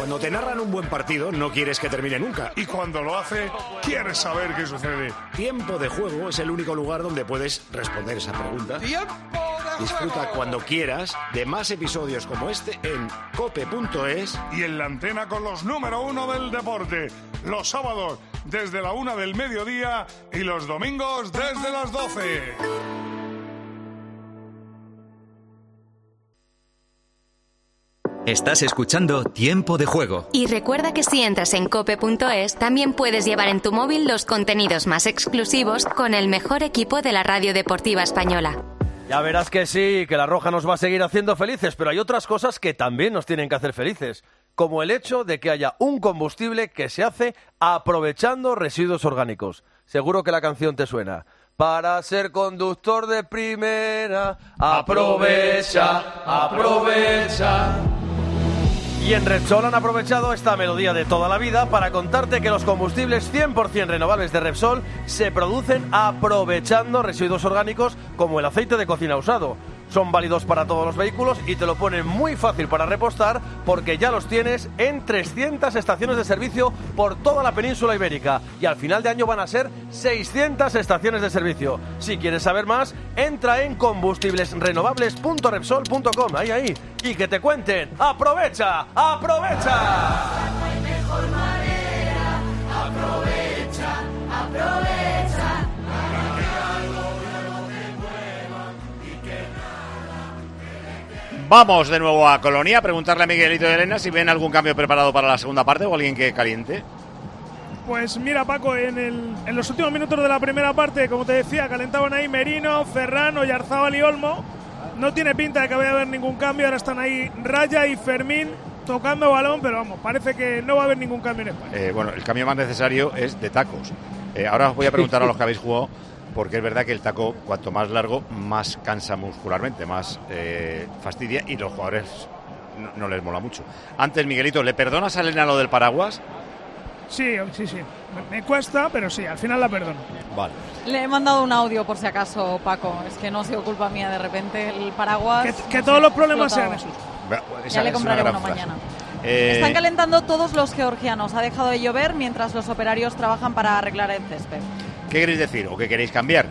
Cuando te narran un buen partido, no quieres que termine nunca. Y cuando lo hace, quieres saber qué sucede. Tiempo de Juego es el único lugar donde puedes responder esa pregunta. Disfruta cuando quieras de más episodios como este en cope.es y en la antena con los número 1 del deporte. Los sábados desde la 1 del mediodía y los domingos desde las 12. Estás escuchando Tiempo de Juego. Y recuerda que si entras en cope.es, también puedes llevar en tu móvil los contenidos más exclusivos con el mejor equipo de la radio deportiva española. Ya verás que sí, que la Roja nos va a seguir haciendo felices, pero hay otras cosas que también nos tienen que hacer felices, como el hecho de que haya un combustible que se hace aprovechando residuos orgánicos. Seguro que la canción te suena. Para ser conductor de primera, aprovecha, aprovecha. Y en Repsol han aprovechado esta melodía de toda la vida para contarte que los combustibles 100% renovables de Repsol se producen aprovechando residuos orgánicos como el aceite de cocina usado. Son válidos para todos los vehículos y te lo ponen muy fácil para repostar porque ya los tienes en 300 estaciones de servicio por toda la península ibérica. Y al final de año van a ser 600 estaciones de servicio. Si quieres saber más, entra en combustiblesrenovables.repsol.com. Ahí. Y que te cuenten. ¡Aprovecha! ¡Aprovecha! No hay mejor manera. Aprovecha, aprovecha. Vamos de nuevo a Colonia a preguntarle a Miguelito y Elena si ven algún cambio preparado para la segunda parte o alguien que caliente. Pues mira, Paco, en los últimos minutos de la primera parte, como te decía, calentaban ahí Merino, Ferran, Oyarzábal y Olmo. No tiene pinta de que vaya a haber ningún cambio. Ahora están ahí Raya y Fermín tocando balón, pero vamos, parece que no va a haber ningún cambio en España. Bueno, el cambio más necesario es de tacos. Ahora os voy a preguntar a los que habéis jugado, porque es verdad que el taco, cuanto más largo, más cansa muscularmente, más fastidia, y los jugadores no les mola mucho. Antes, Miguelito, ¿le perdonas a Elena lo del paraguas? Sí. Me cuesta, pero sí, al final la perdono. Vale. Le he mandado un audio por si acaso, Paco. Es que no ha sido culpa mía, de repente el paraguas... Que todos los problemas sean esos. Ya le compraré uno mañana. Están calentando todos los georgianos. Ha dejado de llover mientras los operarios trabajan para arreglar el césped. ¿Qué queréis decir? ¿O qué queréis cambiar?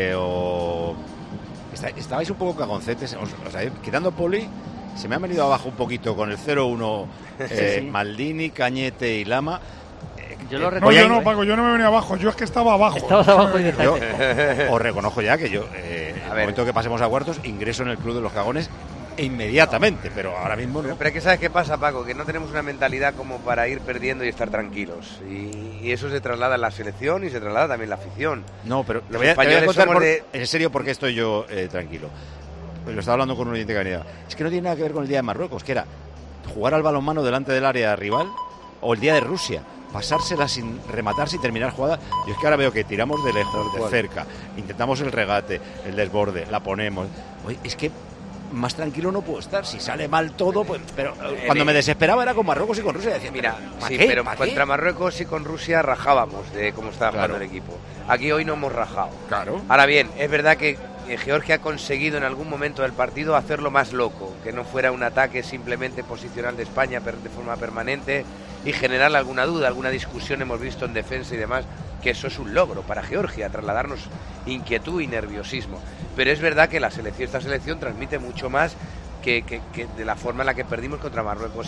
Estabais un poco cagoncetes. O sea, quitando Poli, se me ha venido abajo un poquito con el 0-1 sí. Maldini, Cañete y Lama. Yo lo reconozco. No, yo no, Paco, yo no me venía abajo. Yo es que estaba abajo. Estabas abajo y yo os reconozco ya que yo, en el momento que pasemos a cuartos, ingreso en el club de los cagones inmediatamente, pero ahora mismo no. Pero es que ¿sabes qué pasa, Paco? Que no tenemos una mentalidad como para ir perdiendo y estar tranquilos, y eso se traslada en la selección y se traslada también en la afición. No, pero te voy a contar en serio por qué estoy yo tranquilo. Lo estaba hablando con un oyente que venía. Es que no tiene nada que ver con el día de Marruecos, que era jugar al balonmano delante del área rival, o el día de Rusia, pasársela sin rematar, sin terminar jugada. Yo es que ahora veo que tiramos de lejos, de cerca, intentamos el regate, el desborde, la ponemos. Oye, es que más tranquilo no puedo estar. Si sale mal todo, pues, pero cuando me desesperaba era con Marruecos y con Rusia. Decía, mira, sí, pero contra Marruecos y con Rusia rajábamos de cómo estaba jugando el equipo. Aquí hoy no hemos rajado. Claro. Ahora bien, es verdad que Georgia ha conseguido en algún momento del partido hacerlo más loco, que no fuera un ataque simplemente posicional de España de forma permanente y generar alguna duda, alguna discusión hemos visto en defensa y demás, que eso es un logro para Georgia, trasladarnos inquietud y nerviosismo. Pero es verdad que esta selección transmite mucho más que de la forma en la que perdimos contra Marruecos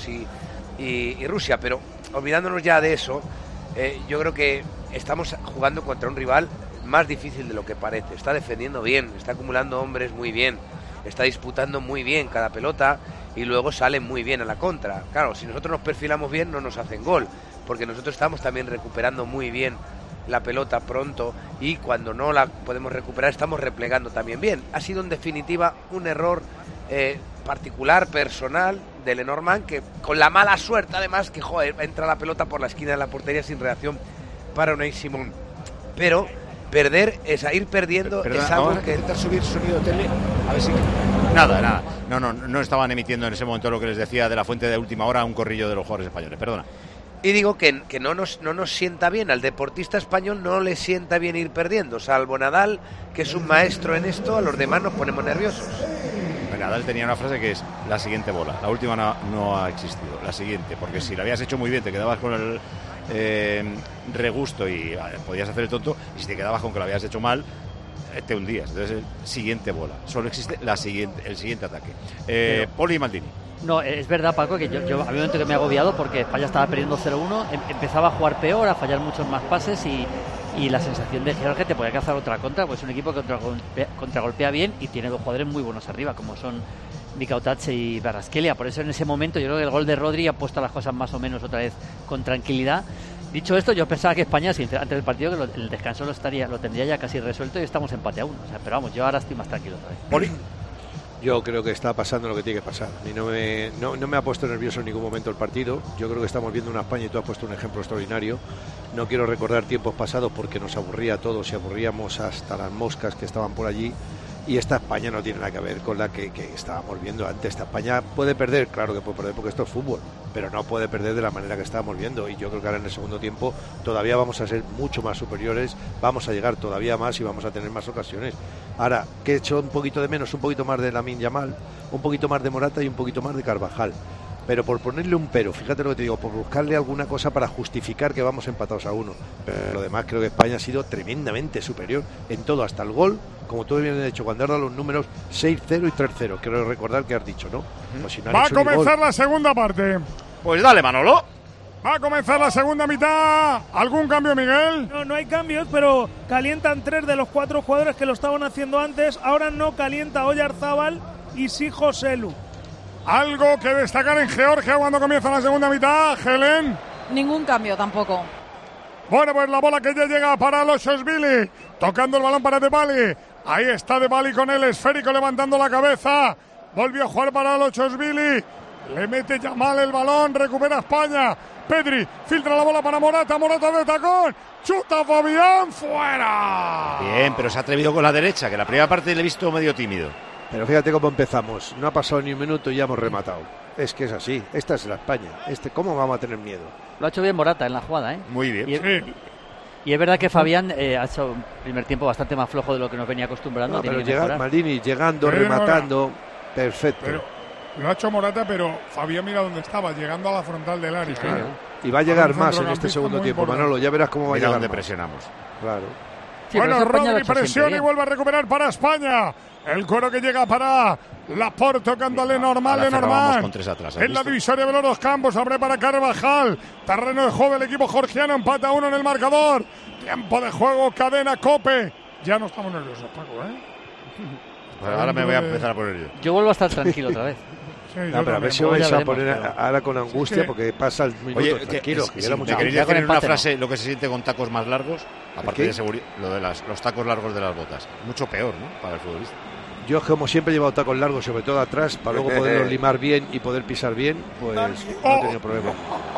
y Rusia. Pero olvidándonos ya de eso, yo creo que estamos jugando contra un rival más difícil de lo que parece. Está defendiendo bien, está acumulando hombres muy bien, está disputando muy bien cada pelota y luego sale muy bien a la contra. Claro, si nosotros nos perfilamos bien no nos hacen gol, porque nosotros estamos también recuperando muy bien la pelota pronto, y cuando no la podemos recuperar estamos replegando también bien. Ha sido en definitiva un error particular, personal de Lenormand, que con la mala suerte además que entra la pelota por la esquina de la portería sin reacción para Unai Simón. Pero perder es ir perdiendo. Perdona, es algo vamos que... a intentar subir sonido de tele, a ver si... Nada. No estaban emitiendo en ese momento lo que les decía de la fuente de última hora, un corrillo de los jugadores españoles, perdona. Y digo que no nos sienta bien, al deportista español no le sienta bien ir perdiendo, salvo Nadal, que es un maestro en esto, a los demás nos ponemos nerviosos. Nadal tenía una frase que es la siguiente bola. La última no ha existido. La siguiente, porque si la habías hecho muy bien te quedabas con el regusto y podías hacer el tonto, y si te quedabas con que lo habías hecho mal, te hundías. Entonces, siguiente bola. Solo existe el siguiente ataque. Poli y Maldini. No, es verdad, Paco, que yo había un momento que me he agobiado porque España estaba perdiendo 0-1, empezaba a jugar peor, a fallar muchos más pases y la sensación de Georgia te podía cazar otra contra, pues es un equipo que contragolpea bien y tiene dos jugadores muy buenos arriba, como son Mika Otache y Kvaratskhelia. Por eso en ese momento yo creo que el gol de Rodri ha puesto las cosas más o menos otra vez con tranquilidad. Dicho esto, yo pensaba que España, antes del partido, que el descanso lo tendría ya casi resuelto y estamos empate a 1. O sea, pero vamos, yo ahora estoy más tranquilo otra vez. Poli. Yo creo que está pasando lo que tiene que pasar. Y no me ha puesto nervioso en ningún momento el partido. Yo creo que estamos viendo una España, y tú has puesto un ejemplo extraordinario. No quiero recordar tiempos pasados porque nos aburría a todos y aburríamos hasta las moscas que estaban por allí. Y esta España no tiene nada que ver con la que estábamos viendo antes. Esta España puede perder, claro que puede perder porque esto es fútbol, pero no puede perder de la manera que estábamos viendo. Y yo creo que ahora en el segundo tiempo todavía vamos a ser mucho más superiores, vamos a llegar todavía más y vamos a tener más ocasiones. Ahora, que he hecho un poquito de menos, un poquito más de Lamine Yamal, un poquito más de Morata y un poquito más de Carvajal. Pero por ponerle un pero, fíjate lo que te digo, por buscarle alguna cosa para justificar que vamos empatados a 1. Pero lo demás creo que España ha sido tremendamente superior en todo, hasta el gol, como tú bien has dicho, cuando has dado los números 6-0 y 3-0. Quiero recordar que has dicho, ¿no? Pues si no va a comenzar la segunda parte. Pues dale, Manolo. Va a comenzar la segunda mitad. ¿Algún cambio, Miguel? No hay cambios, pero calientan 3 de los 4 jugadores que lo estaban haciendo antes. Ahora no calienta Oyarzábal y sí Joselu. ¿Algo que destacar en Georgia cuando comienza la segunda mitad, Helen? Ningún cambio tampoco. Bueno, pues la bola que ya llega para Loshashvili, tocando el balón para Debali. Ahí está Debali con el esférico levantando la cabeza. Volvió a jugar para Loshashvili. Le mete Yamal el balón, recupera España. Pedri filtra la bola para Morata, Morata de tacón. Chuta Fabián, fuera. Bien, pero se ha atrevido con la derecha, que la primera parte le he visto medio tímido. Pero fíjate cómo empezamos. No ha pasado ni un minuto y ya hemos rematado. Es que es así. Esta es la España. ¿Cómo vamos a tener miedo? Lo ha hecho bien Morata en la jugada, ¿eh? Muy bien. Y es verdad que Fabián ha hecho un primer tiempo bastante más flojo de lo que nos venía acostumbrando. No, pero Maldini llegando, rematando. Perfecto. Pero lo ha hecho Morata, pero Fabián mira dónde estaba, llegando a la frontal del área. Claro. Y va a llegar más en este segundo tiempo, Manolo. Ya verás cómo va a llegar. Donde presionamos. Claro. Sí, bueno, Rodri presiona y vuelve a recuperar para España. El cuero que llega para Laporte tocando a Lenormand. En la divisoria de los dos campos, abre para Carvajal. Terreno de juego del equipo georgiano, empata 1 en el marcador. Tiempo de juego, cadena Cope. Ya no estamos nerviosos, Paco, ¿eh? Pues ahora me voy a empezar a poner yo. Yo vuelvo a estar tranquilo otra vez. Sí, no, pero a ver si vais a poner ahora con angustia porque pasa el minuto. Oye, tranquilo. ¿me queréis decir en una frase lo que se siente con tacos más largos? Aparte de seguridad, lo de los tacos largos de las botas. Mucho peor, ¿no? Para el futbolista. Yo, como siempre, he llevado tacos largos, sobre todo atrás, para luego poderlos limar bien y poder pisar bien, pues no he tenido problema.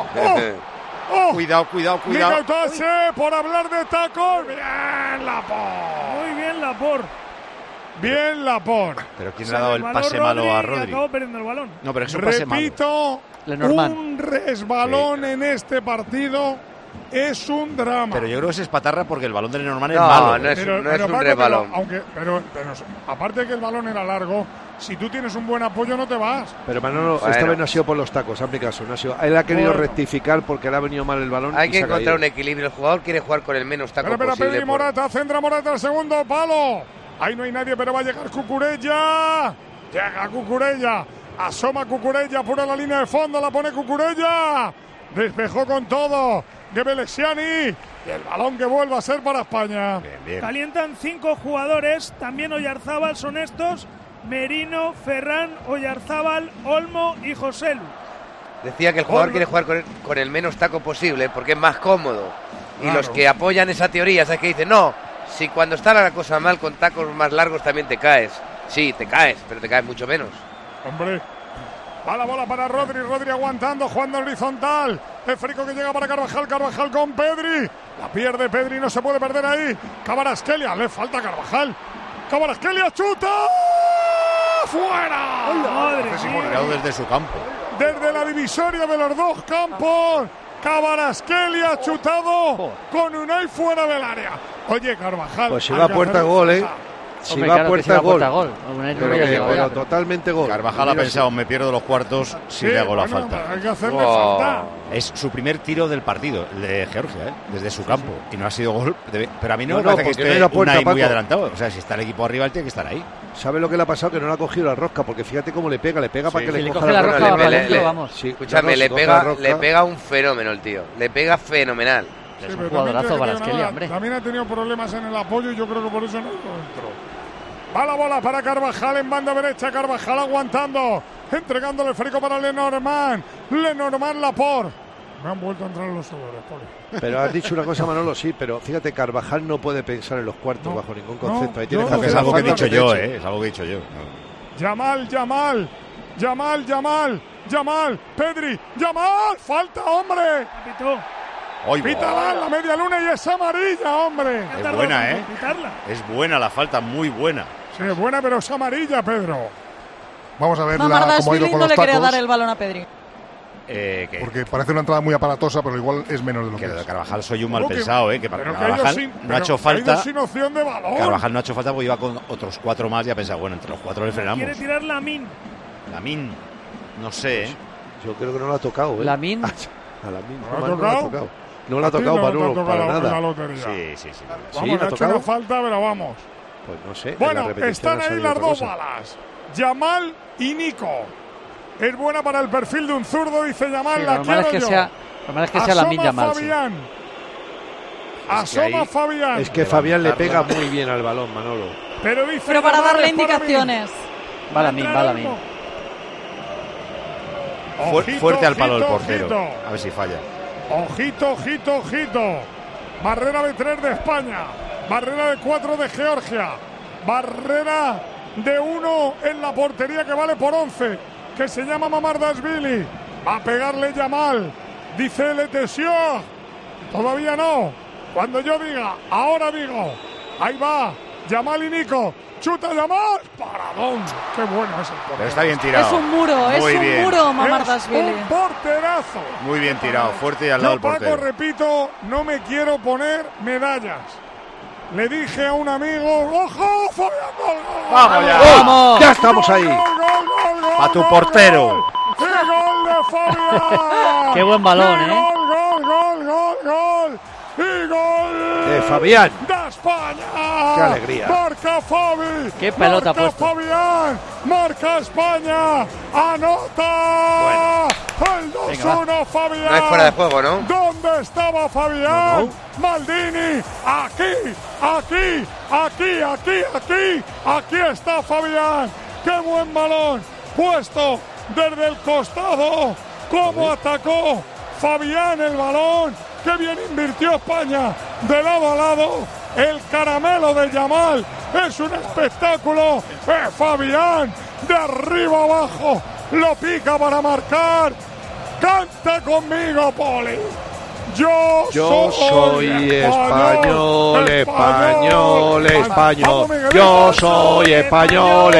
Cuidado. Mika Otache, por hablar de tacos. Bien, Laporte. Muy bien, Laporte. Bien, Laporte. Pero ¿quién le ha dado el pase malo a Rodri? Acabó perdiendo el balón. No, pero es un pase malo. Repito, un resbalón en este partido es un drama. Pero yo creo que es espatarra porque el balón de Lenormand es malo. No es un resbalón. Pero aparte de que el balón era largo, si tú tienes un buen apoyo no te vas. Pero Manolo, esta vez no ha sido por los tacos, hazme caso. No ha sido, él ha querido rectificar porque le ha venido mal el balón. Hay que encontrar un equilibrio. El jugador quiere jugar con el menos taco posible. Pedri Morata, centra Morata al segundo palo. Ahí no hay nadie, pero va a llegar Cucurella. Llega Cucurella. Asoma Cucurella, pura la línea de fondo, la pone Cucurella. Despejó con todo Gebelesiani. Y el balón que vuelve a ser para España. Bien. Calientan 5 jugadores. También Oyarzábal son estos. Merino, Ferran, Oyarzábal, Olmo y Joselu. Decía que el jugador quiere jugar con el menos taco posible porque es más cómodo. Y los que apoyan esa teoría, ¿sabes qué dicen? No, si cuando está la cosa mal con tacos más largos también te caes. Sí, te caes, pero te caes mucho menos. Hombre. Va la bola para Rodri aguantando, jugando horizontal. Esférico que llega para Carvajal con Pedri. La pierde Pedri, no se puede perder ahí. Kvaratskhelia, le falta Carvajal. Kvaratskhelia chuta. ¡Fuera! ¡Madre mía! Desde su campo. Desde la divisoria de los dos campos. Kvaratskhelia chutado con Unai fuera del área. Oye, Carvajal. Pues si va a puerta gol, ¿eh? Si va a puerta, gol. Pero totalmente gol. Carvajal ha pensado, me pierdo los cuartos si le hago la falta. Hay que hacerle falta. Es su primer tiro del partido, el de Georgia, desde su campo. Y no ha sido gol. Pero a mí no me parece que esté Unai muy adelantado. O sea, si está el equipo arriba, él tiene que estar ahí. ¿Sabe lo que le ha pasado? Que no le ha cogido la rosca, porque fíjate cómo le pega para que le coja la rosca. Vamos. Escúchame, le pega un fenómeno el tío. Le pega fenomenal. Es un jugadorazo Kvaratskhelia, hombre. También ha tenido problemas en el apoyo y yo creo que por eso no entró. Va la bola para Carvajal en banda derecha. Carvajal aguantando. Entregándole el Férico para Lenormand. Lenormand Laporte. Me han vuelto a entrar los sudores, Poli. Pero has dicho una cosa, Manolo, sí, pero fíjate, Carvajal no puede pensar en los cuartos bajo ningún concepto. Ahí tiene que es algo que he dicho yo, Es algo que he dicho yo. Yamal. Pedri. Yamal. Falta, hombre. Pítala en la media luna y es amarilla, hombre. Es buena, Es buena la falta, muy buena. Sí, es buena, pero es amarilla, Pedro. Vamos a ver cómo ha ido con los tacos. No le quería dar el balón a Pedri. Porque parece una entrada muy aparatosa, pero igual es menos de lo que es. Carvajal soy un mal pensado, que Carvajal no ha hecho falta. Sin opción de balón. Carvajal no ha hecho falta porque iba con otros 4 más y ha pensado, bueno, entre los 4 le frenamos. Quiere tirar Lamine. No sé, Yo creo que no lo ha tocado, Lamine. A Lamine no lo ha tocado. No lo ha tocado, Manolo, para nada. Sí. Vamos, ha hecho una falta, pero vamos. Pues no sé. Bueno, están ahí las dos balas. Yamal y Nico. Es buena para el perfil de un zurdo, dice Yamal. La quiero yo. Normal es que sea Lamine Yamal. Fabián. Asoma Fabián. Es que Fabián le pega muy bien al balón, Manolo. Pero para darle indicaciones. Va Lamine. Fuerte al palo el portero. A ver si falla. Ojito. Barrera de 3 de España. Barrera de 4 de Georgia. Barrera de 1 en la portería que vale por 11. Que se llama Mamardashvili. Va a pegarle Yamal. Dice Letesior. Todavía no. Cuando yo diga, ahora digo. Ahí va. Yamal y Nico. Chuta Yamal. Paradón. Qué bueno es el portero. Pero está bien tirado. Es un muro, Mamardashvili. Un porterazo. Muy bien tirado. Fuerte y al lado del portero. Paco, repito, no me quiero poner medallas. Le dije a un amigo, ¡ojo, Fabián! ¡Gol! ¡Vamos ya! ¡Vamos! ¡Ya estamos ahí! ¡Gol! ¡A tu portero! ¡Qué gol de Fabián! ¡Qué buen balón, ¡Gol! ¡Y gol! ¡De Fabián! ¡De España! ¡Qué alegría! ¡Marca Fabi! ¡Qué pelota marca puesto! Fabián! ¡Marca España! ¡Anota! ¡El 2-1, Fabián! No es fuera de juego, ¿no? ¿Dónde estaba Fabián? No. Maldini, aquí está Fabián. ¡Qué buen balón! Puesto desde el costado. ¿Cómo atacó Fabián el balón? ¡Qué bien invirtió España! De lado a lado, el caramelo de Yamal. Es un espectáculo. Fabián, de arriba abajo, lo pica para marcar. ¡Canta conmigo, Poli! Yo soy español. Yo soy español.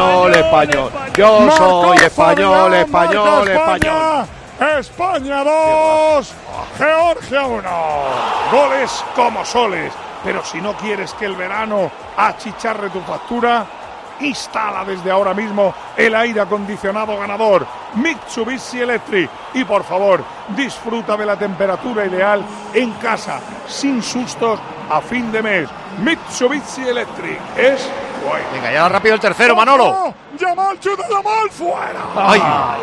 Yo soy español. España 2, Georgia 1. Goles como soles. Pero si no quieres que el verano achicharre tu factura, instala desde ahora mismo el aire acondicionado ganador Mitsubishi Electric y por favor disfruta de la temperatura ideal en casa sin sustos a fin de mes. Mitsubishi Electric es guay. Venga, ya rápido el tercero, Manolo. Yamal, chuta Yamal, fuera. Ay.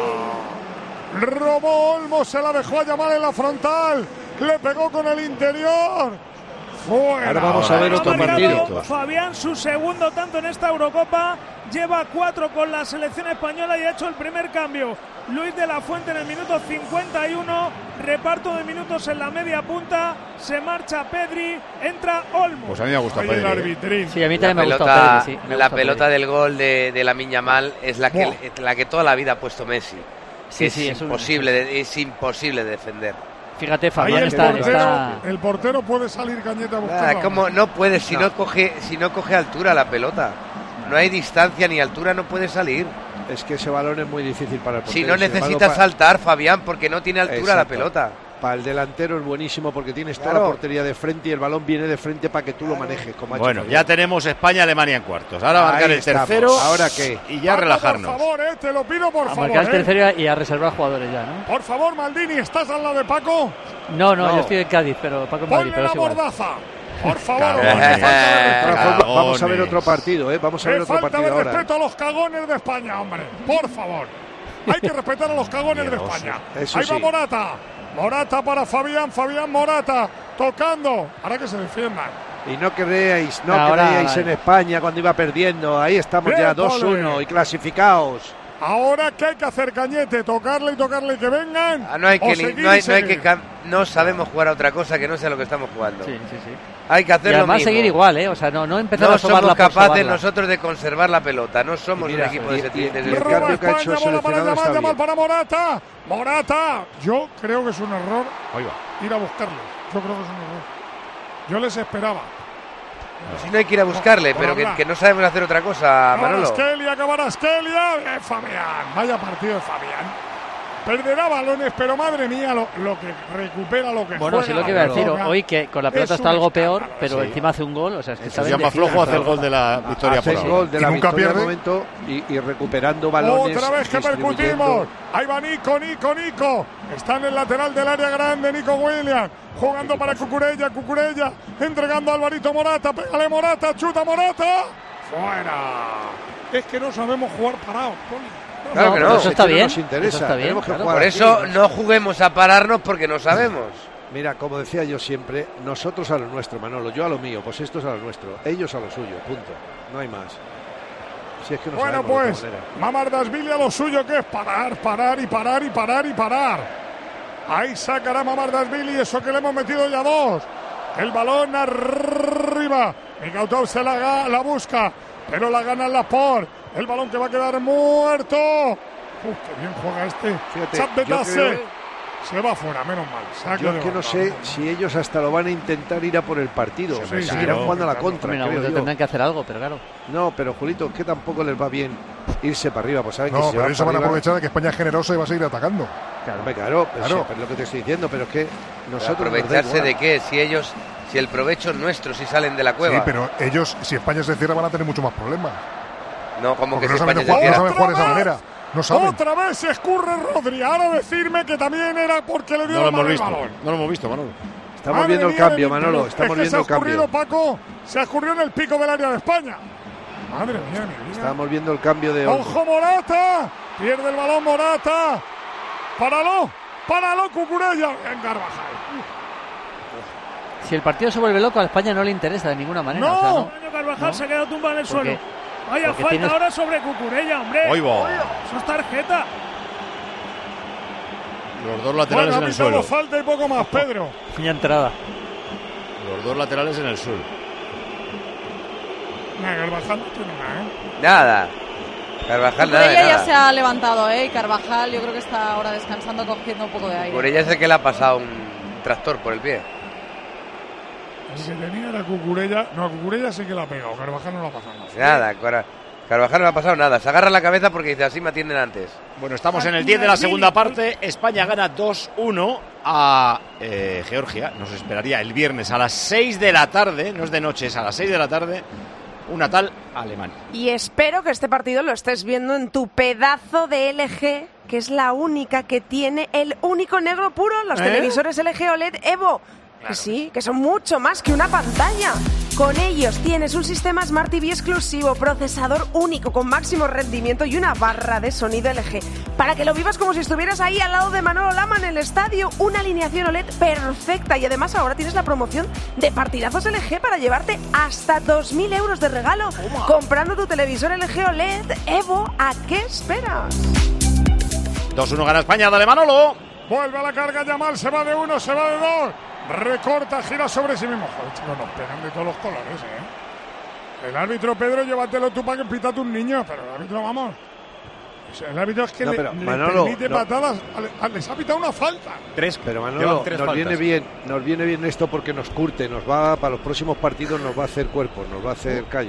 Robó Olmo, se la dejó a Yamal en la frontal, le pegó con el interior. Fuera. Ahora vamos a ver otro partido. Fabián, su segundo tanto en esta Eurocopa, lleva 4 con la selección española y ha hecho el primer cambio. Luis de la Fuente en el minuto 51, reparto de minutos en la media punta, se marcha Pedri, entra Olmo. Pues a mí me gusta Pedri. Sí, a mí también me gusta Pedri. Sí, la pelota del gol de Lamine Yamal es la que toda la vida ha puesto Messi. Es imposible de defender. Fíjate, Fabián está... El portero puede salir cañeta a buscarla. ¿Cómo no puede? Si no coge altura la pelota. No hay distancia ni altura, no puede salir. Es que ese balón es muy difícil para el portero. Si no necesita saltar, Fabián, porque no tiene altura. Exacto. La pelota. Para el delantero es buenísimo porque tienes toda la portería de frente y el balón viene de frente para que tú lo manejes. Bueno, ya tenemos España-Alemania en cuartos. Ahora va a marcar el tercero. ¿Ahora qué? Y ya relajarnos. Por favor, te lo pido por favor. A marcar el tercero y a reservar jugadores ya, ¿no? Por favor, Maldini, ¿estás al lado de Paco? No, yo estoy en Cádiz, pero Paco en Madrid. Ponle la mordaza. Por favor. Vamos a ver otro partido, ¿eh? Vamos a ver otro partido ahora. Respeto a los cagones de España, hombre. Por favor. Hay que respetar a los cagones de España. Ahí va Morata. Morata para Fabián Morata. Tocando. Ahora que se defiendan. Y no creéis en España cuando iba perdiendo. Ahí estamos ya 2-1 y clasificados. Ahora, ¿qué hay que hacer, Cañete? Tocarle y que vengan. No sabemos jugar a otra cosa que no sea lo que estamos jugando. Sí. Hay que hacer y además lo mismo. seguir igual, ¿eh? O sea, no empezar a sobarla. No somos capaces nosotros de conservar la pelota. No somos un equipo de ese tipo. El cambio que ha hecho el seleccionador está bien. Para Morata. Yo creo que es un error ir a buscarlo. Yo creo que es un error. Yo les esperaba. Si no hay que ir a buscarle, pero que no sabemos hacer otra cosa, Manolo. Acabará Skelia. Fabián. Vaya partido de Fabián. Perderá balones, pero madre mía, lo que recupera, lo que Bueno, juega. sí, lo que iba a decir. Hoy que con la pelota está algo peor, pero encima hace un gol. O sea, es que se llama flojo, hace el gol de la victoria. Hace el gol de la victoria al momento y recuperando balones. Otra vez que percutimos. Ahí va Nico. Está en el lateral del área grande, Nico Williams. Jugando para Cucurella. Entregando a Alvarito Morata. Pégale Morata, chuta Morata. Fuera. Es que no sabemos jugar parados, Poli. Claro que no. Eso está bien. Nos interesa. Eso está bien, claro. Por eso no juguemos a pararnos porque no sabemos. Mira, como decía yo siempre, nosotros a lo nuestro, Manolo, yo a lo mío, pues estos a lo nuestro, ellos a lo suyo, punto. No hay más. Si es que no bueno, pues, Mamardashvili a lo suyo, que es parar. Ahí sacará Mamardashvili, eso que le hemos metido ya 2. El balón arriba. Mikautov se la busca, pero la gana Laporte. El balón que va a quedar muerto. Qué bien juega este. Fíjate, se va fuera, menos mal. Yo es que no sé si ellos hasta lo van a intentar ir a por el partido. Seguirán jugando a la contra. Tendrán que hacer algo, pero claro. No, pero Julito, que tampoco les va bien irse para arriba. Pues saben no, que si pero eso van a aprovechar de que España es generosa y va a seguir atacando. Claro. Es lo que te estoy diciendo, pero es que nosotros. ¿Aprovecharse de qué? Si el provecho es nuestro, si salen de la cueva. Sí, pero ellos, si España se cierra, van a tener mucho más problemas. No, como que no saben jugar de esa manera. No saben. Otra vez se escurre Rodri. Ahora decirme que también era porque le dio el balón. No lo hemos visto, Manolo. Estamos viendo el cambio, Manolo. Estamos viendo el cambio. Paco, se ha escurrido en el pico del área de España. Madre mía, mi vida. Estamos viendo el cambio de ¡Ojo, Morata! Pierde el balón Morata. Páralo, Cucurella. En Carvajal. Si el partido se vuelve loco, a España no le interesa de ninguna manera. No, o sea, Carvajal se ha quedado tumbado en el suelo. Vaya falta ahora sobre Cucurella, hombre. Eso es tarjeta. Los dos laterales en el suelo. Falta y poco más, Pedro. Ni entrada. Los dos laterales en el suelo. Carvajal no tiene nada, Nada. Carvajal nada. Cucurella ya se ha levantado, y Carvajal yo creo que está ahora descansando, cogiendo un poco de aire. Cucurella es el que le ha pasado un tractor por el pie. El que tenía era Cucurella. No, a Cucurella sí que la ha pegado. Carvajal no la ha pasado nada. Carvajal no le ha pasado nada. Se agarra la cabeza porque dice así me atienden antes. Bueno, estamos en el 10 de la segunda parte. España gana 2-1 a Georgia. Nos esperaría el viernes a las 6 de la tarde. No es de noche, es a las 6 de la tarde. Una tal Alemania. Y espero que este partido lo estés viendo en tu pedazo de LG, que es la única que tiene el único negro puro, los televisores LG OLED Evo. Claro. Sí, que son mucho más que una pantalla. Con ellos tienes un sistema Smart TV exclusivo, procesador único con máximo rendimiento y una barra de sonido LG. Para que lo vivas como si estuvieras ahí al lado de Manolo Lama en el estadio. Una alineación OLED perfecta y además ahora tienes la promoción de partidazos LG para llevarte hasta 2.000 euros de regalo. Comprando tu televisor LG OLED Evo, ¿a qué esperas? 2-1 gana España, dale Manolo. Vuelve a la carga Yamal, se va de 1, se va de 2. Recorta, gira sobre sí mismo. Joder, chicos, nos pegan de todos los colores, El árbitro, Pedro, llévatelo tú para que pita a tus niños. Pero el árbitro, vamos. El árbitro es que le permite patadas. Les ha pitado una falta. 3, pero Manolo, nos viene bien esto porque nos curte. Nos va, para los próximos partidos nos va a hacer cuerpo, nos va a hacer callo.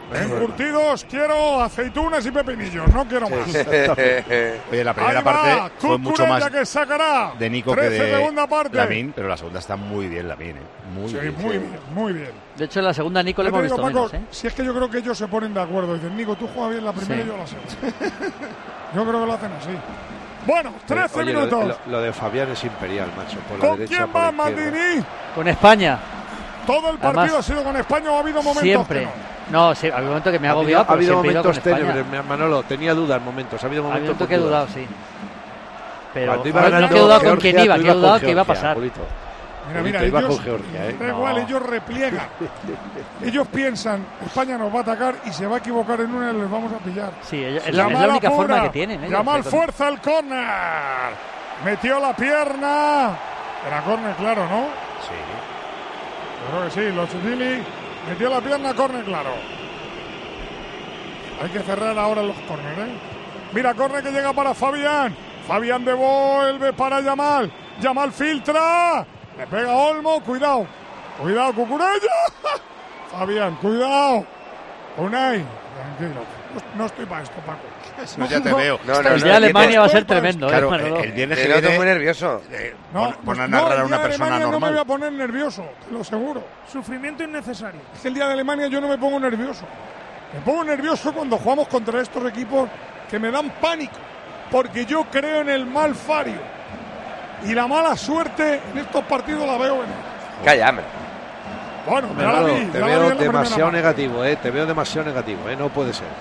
Encurtidos quiero aceitunas y pepinillos, no quiero más. Oye, la primera parte fue mucho más que sacará de Nico que de segunda parte. Lamine, pero la segunda está muy bien Lamine, muy bien. De hecho, en la segunda Nico le hemos visto menos, ¿eh? Si es que yo creo que ellos se ponen de acuerdo. Dicen, Nico, tú juegas bien la primera y yo la segunda. Yo creo que lo hacen así. Bueno, 13 minutos. Lo de Fabián es imperial, macho. Por ¿Con la derecha, quién va Maldini? Con España. ¿Todo el partido ha sido con España o ha habido momentos siempre? No, sí, ha habido momentos que me ha agobiado. Ha habido momentos tenebres, Manolo. Tenía dudas momentos. Ha habido momentos que he dudado, sí. Pero no he dudado con quién iba, que he dudado que iba a pasar. Mira, ellos, igual, ellos repliegan. Ellos piensan, España nos va a atacar y se va a equivocar en una y les vamos a pillar. Sí, es la única forma que tienen. Yamal fuerza el córner. Metió la pierna. Era córner, claro, ¿no? Sí. Creo que sí, Lochvili metió la pierna, córner, claro. Hay que cerrar ahora los córneres, ¿eh? Mira, córner que llega para Fabián. Fabián devuelve para Yamal. Yamal filtra. Le pega Olmo, cuidado. Cuidado, Cucurella. Fabián, cuidado. Unai, tranquilo. No estoy para esto, Paco. No, ya te veo. El día de Alemania va a ser tremendo. Claro, el viernes que viene... muy nervioso. Pon a narrar a una persona normal. No me voy a poner nervioso, te lo aseguro. Sufrimiento innecesario. Es que el día de Alemania yo no me pongo nervioso. Me pongo nervioso cuando jugamos contra estos equipos que me dan pánico. Porque yo creo en el mal fario. Y la mala suerte en estos partidos la veo venir. Calla, hombre. Bueno, te veo demasiado negativo, te veo demasiado negativo, no puede ser,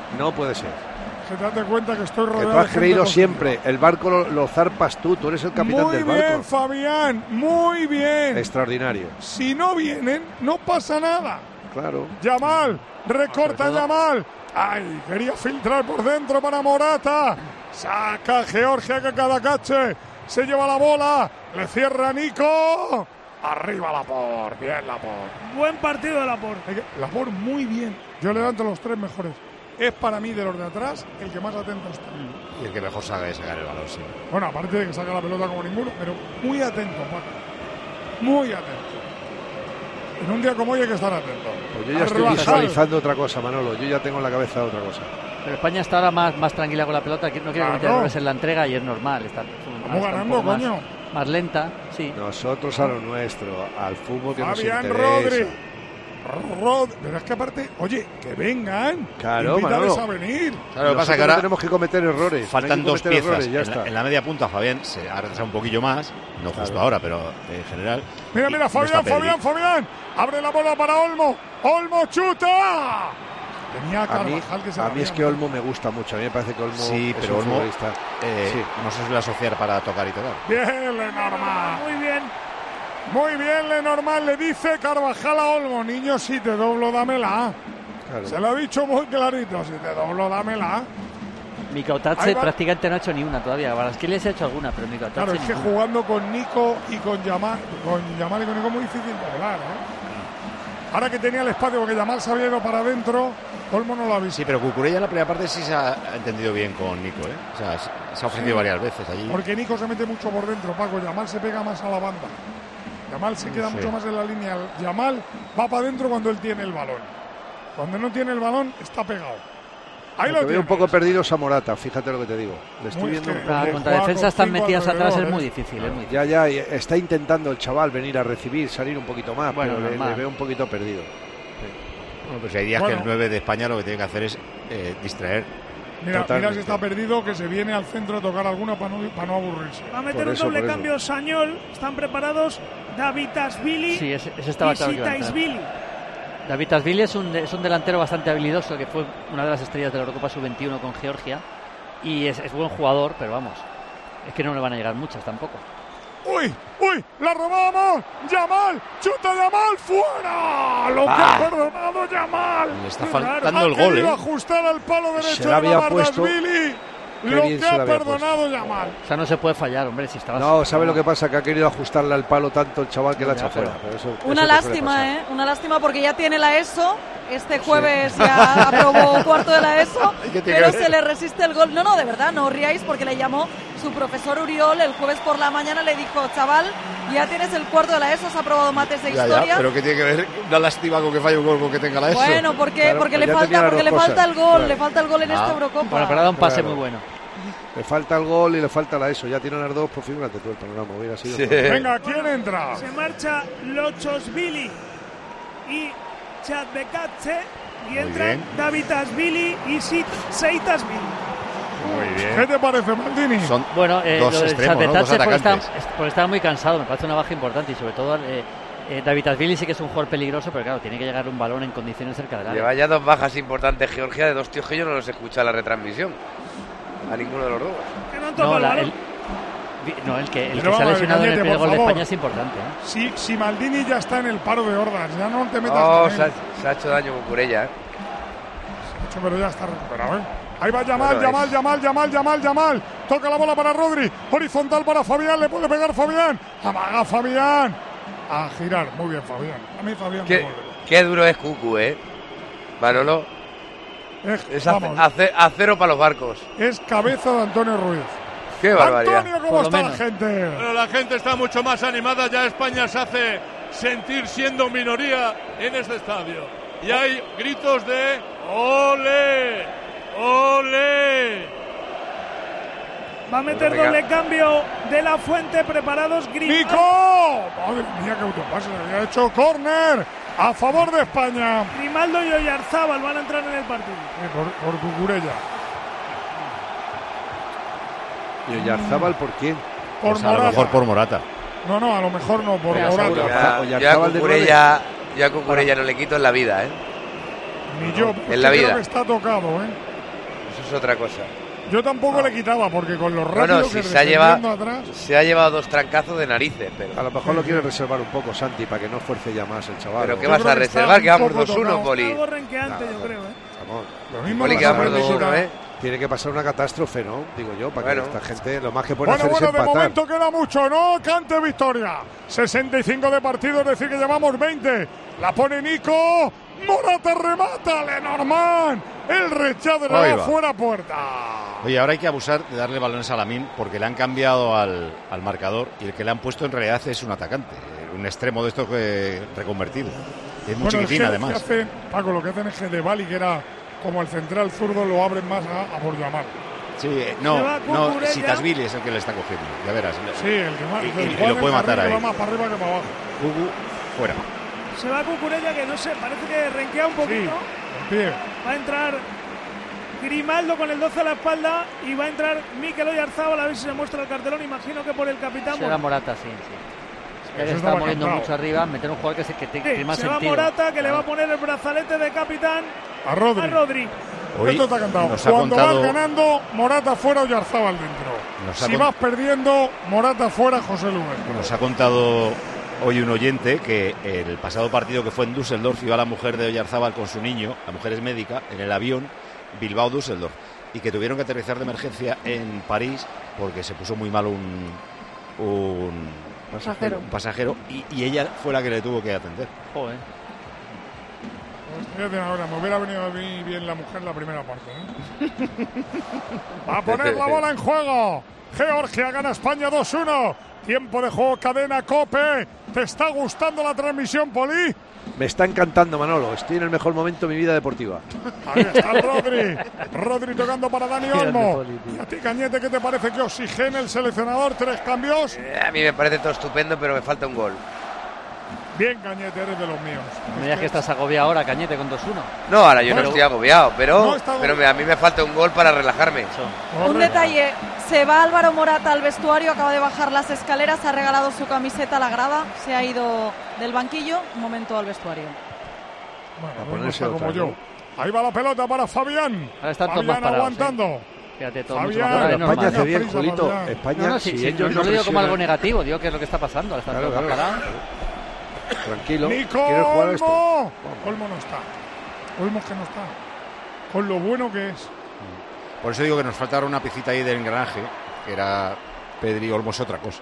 Que te das cuenta que estoy rodeado. Que tú has creído siempre, el barco lo zarpas tú eres el capitán del barco. Muy bien, Fabián, muy bien. Extraordinario. Si no vienen, no pasa nada. Claro. Yamal, recorta Yamal. Ay, quería filtrar por dentro para Morata. Saca Georgia que cada cache se lleva la bola, le cierra Nico. Arriba Laporte, bien Laporte. Buen partido de Laporte. Laporte muy bien. Yo le levanto los 3 mejores. Es para mí de los de atrás el que más atento está. Y el que mejor sabe sacar el balón, sí. Bueno, aparte de que saca la pelota como ninguno, pero muy atento, Paco. Muy atento. En un día como hoy hay que estar atento. Pues yo ya estoy visualizando otra cosa, Manolo. Yo ya tengo en la cabeza otra cosa. Pero España está ahora más tranquila con la pelota. No quiere cometer errores en la entrega y es normal. Estamos ganando, coño. Más lenta, sí. Nosotros a lo nuestro, al fútbol que Fabián nos interesa. Pero es que aparte, oye, que vengan. Claro, invítales a venir. Claro, lo que pasa es que ahora tenemos que cometer errores. Faltan 2 piezas. En la media punta, Fabián se ha retrasado un poquillo más. No justo ahora, pero en general. Mira, Fabián. Abre la bola para Olmo. Olmo chuta. Tenía Carvajal que se a mí es que Olmo me gusta mucho. A mí me parece que Olmo sí, pero es un Olmo futbolista. No se suele asociar para tocar y tocar. Bien, Lenormand. Muy bien, Lenormand. Le dice Carvajal a Olmo. Niño, si te doblo, dámela. Claro. Se lo ha dicho muy clarito. Si te doblo, dámela. Mikautadze prácticamente no ha hecho ni una todavía. Balasquili se ha hecho alguna, pero Mikautadze claro, es que jugando con Nico y con Yamal y con Nico es muy difícil de hablar, Ahora que tenía el espacio, porque Yamal se había ido para adentro, Olmo no lo ha visto. Sí, pero Cucurella en la primera parte sí se ha entendido bien con Nico, O sea, se ha ofrecido varias veces allí. Porque Nico se mete mucho por dentro, Paco. Yamal se pega más a la banda. Yamal se queda mucho más en la línea. Yamal va para adentro cuando él tiene el balón. Cuando no tiene el balón, está pegado. Ahí lo veo un poco perdido a Morata, fíjate lo que te digo. Le estoy viendo un poco. Contra defensas tan metidas atrás es muy difícil. Ya, está intentando el chaval venir a recibir, salir un poquito más, pero le veo un poquito perdido. Bueno, pues hay días que el 9 de España lo que tiene que hacer es distraer. Mira si está perdido, que se viene al centro a tocar alguna para no aburrirse. Va a meter un doble cambio Sañol. Están preparados Davidashvili y Sitaishvili. Davidashvili es un delantero bastante habilidoso, que fue una de las estrellas de la Eurocopa Sub-21 con Georgia. Y es buen jugador, pero vamos, es que no le van a llegar muchas tampoco. ¡Uy! ¡La robamos! ¡Yamal! ¡Chuta Yamal! ¡Fuera! ¡Lo que ha perdonado Yamal! Le está faltando el gol, Ha ajustar al palo derecho de Davidashvili. Lo que ha perdonado Yamal. O sea, no se puede fallar, hombre, si estaba... No, ¿sabe lo que pasa? Que ha querido ajustarle al palo tanto el chaval que la ha echado fuera. Una lástima, Una lástima porque ya tiene la ESO. Este jueves ya aprobó cuarto de la ESO, pero se le resiste el gol. No, de verdad, no os riáis porque le llamó su profesor Uriol el jueves por la mañana. Le dijo, chaval, Ya tienes el cuarto de la ESO, has aprobado mates de historia. Ya, pero ¿qué tiene que ver una lástima con que falle un gol con que tenga la ESO? Bueno, porque le falta el gol, le falta el gol en esta Eurocopa. Bueno, pero ha dado un pase muy bueno. Le falta el gol y le falta la ESO. Ya tiene las dos, pues fíjate tú el panorama. Hubiera sido. Sí. Venga, ¿quién entra? Se marcha Lochosvili y Chadbekatse y entran Davitasvili y Seitasvili. Muy bien. ¿Qué te parece, Maldini? Son bueno, dos extremos, ¿no? Dos atacantes. Porque estaba muy cansado, me parece una baja importante y sobre todo Davitasvili sí que es un jugador peligroso, pero claro, tiene que llegar un balón en condiciones cerca del área. Lleva ya dos bajas importantes Georgia de dos tíos que yo no los he escuchado en la retransmisión. A ninguno de los dos. El que se ha lesionado en el primer gol de España es importante. Si Maldini ya está en el paro de hordas, ya no te metas con él. Se ha hecho daño con Curella. Se ha hecho, pero ya está recuperado, Ahí va Yamal. Toca la bola para Rodri. Horizontal para Fabián. Le puede pegar Fabián. Amaga Fabián. A girar. Muy bien, Fabián. A mí Fabián me vuelve. Qué duro es Cucu, Manolo. Es acero para los barcos. Es cabeza de Antonio Ruiz. Qué barbaridad. Antonio, ¿cómo está la gente? Pero la gente está mucho más animada. Ya España se hace sentir siendo minoría en este estadio. Y hay gritos de ¡ole! ¡Ole! Va a meter doble cambio de La Fuente, preparados Grimaldo. ¡Nico! Madre mía, qué autopase, le había hecho córner a favor de España. Grimaldo y Oyarzábal van a entrar en el partido. Por Cucurella. ¿Y Oyarzábal por quién? Por pues Morata. A lo mejor por Morata. No, a lo mejor no, por Morata. Ya Cucurella no le quito en la vida, Ni yo, en la vida. Creo que está tocado, Eso es otra cosa. Yo tampoco le quitaba, porque con los rápidos si que se ha llevado dos trancazos de narices, pero... A lo mejor lo quiere reservar un poco, Santi, para que no fuerce ya más el chaval. ¿Pero qué vas a reservar? Que vamos 2-1, Poli. Algo renqueante, yo creo, Lo mismo Poli, que vamos 2-1, Tiene que pasar una catástrofe, ¿no? Digo yo, para que esta gente lo más que puede hacer es de empatar. momento queda mucho, ¿no? Cante victoria. 65 de partido, es decir, que llevamos 20. La pone Nico. Morata remata, Lenormand. El rechazo de la fuera puerta. Oye, ahora hay que abusar de darle balones a Lamine porque le han cambiado al marcador y el que le han puesto en realidad es un atacante, un extremo de estos reconvertido. Es muy chiquitín, además. Paco, lo que hacen es que de Bali, que era como el central zurdo, lo abren más a Borjamar. Sí, Sitasvili es el que le está cogiendo, ya verás. Sí, el que más. Y lo puede matar ahí. Va más para arriba que para abajo. Fuera. Se va Cucurella, que no sé, parece que renquea un poquito. Sí, va a entrar Grimaldo con el 12 a la espalda y va a entrar Mikel Oyarzábal, a ver si se muestra el cartelón. Imagino que por el capitán. Será Morata, sí. Ya que está moviendo mucho arriba, meter un jugador que tenga más sentido. Se va Morata, que le va a poner el brazalete de capitán a Rodri. Hoy esto está cantado. Cuando vas ganando, Morata fuera, Oyarzábal dentro. Si vas perdiendo, Morata fuera, José Luis. Nos ha contado hoy un oyente que el pasado partido que fue en Düsseldorf iba la mujer de Oyarzábal con su niño, la mujer es médica, en el avión Bilbao-Düsseldorf, y que tuvieron que aterrizar de emergencia en París porque se puso muy mal un pasajero y ella fue la que le tuvo que atender. Joder. Ahora me hubiera venido a mí bien la mujer la primera parte, Va a poner la bola en juego. Georgia gana España 2-1. Tiempo de juego, cadena COPE. ¿Te está gustando la transmisión, Poli? Me está encantando, Manolo. Estoy en el mejor momento de mi vida deportiva. Ahí está Rodri tocando para Dani Olmo. ¿Y a ti, Cañete, qué te parece que oxigene el seleccionador? 3 cambios. A mí me parece todo estupendo, pero me falta un gol. Bien, Cañete, eres de los míos. No digas que estás agobiado ahora, Cañete, con 2-1. No, ahora yo no estoy agobiado, pero a mí me falta un gol para relajarme. Un detalle, se va Álvaro Morata al vestuario, acaba de bajar las escaleras, ha regalado su camiseta a la grada, se ha ido del banquillo, un momento al vestuario. Bueno, no está como yo. Ahí va la pelota para Fabián. Ahora están todos Fabián más parados, aguantando. Fíjate, todo Fabián, España hace bien, Julito. España, no lo digo como algo negativo, digo que es lo que está pasando. Ahora están todos más parados. Tranquilo. Nico Olmo. Olmo no está. Olmo que no está. Con lo bueno que es. Por eso digo que nos falta una piecita ahí del engranaje, que era Pedri. Olmo es otra cosa.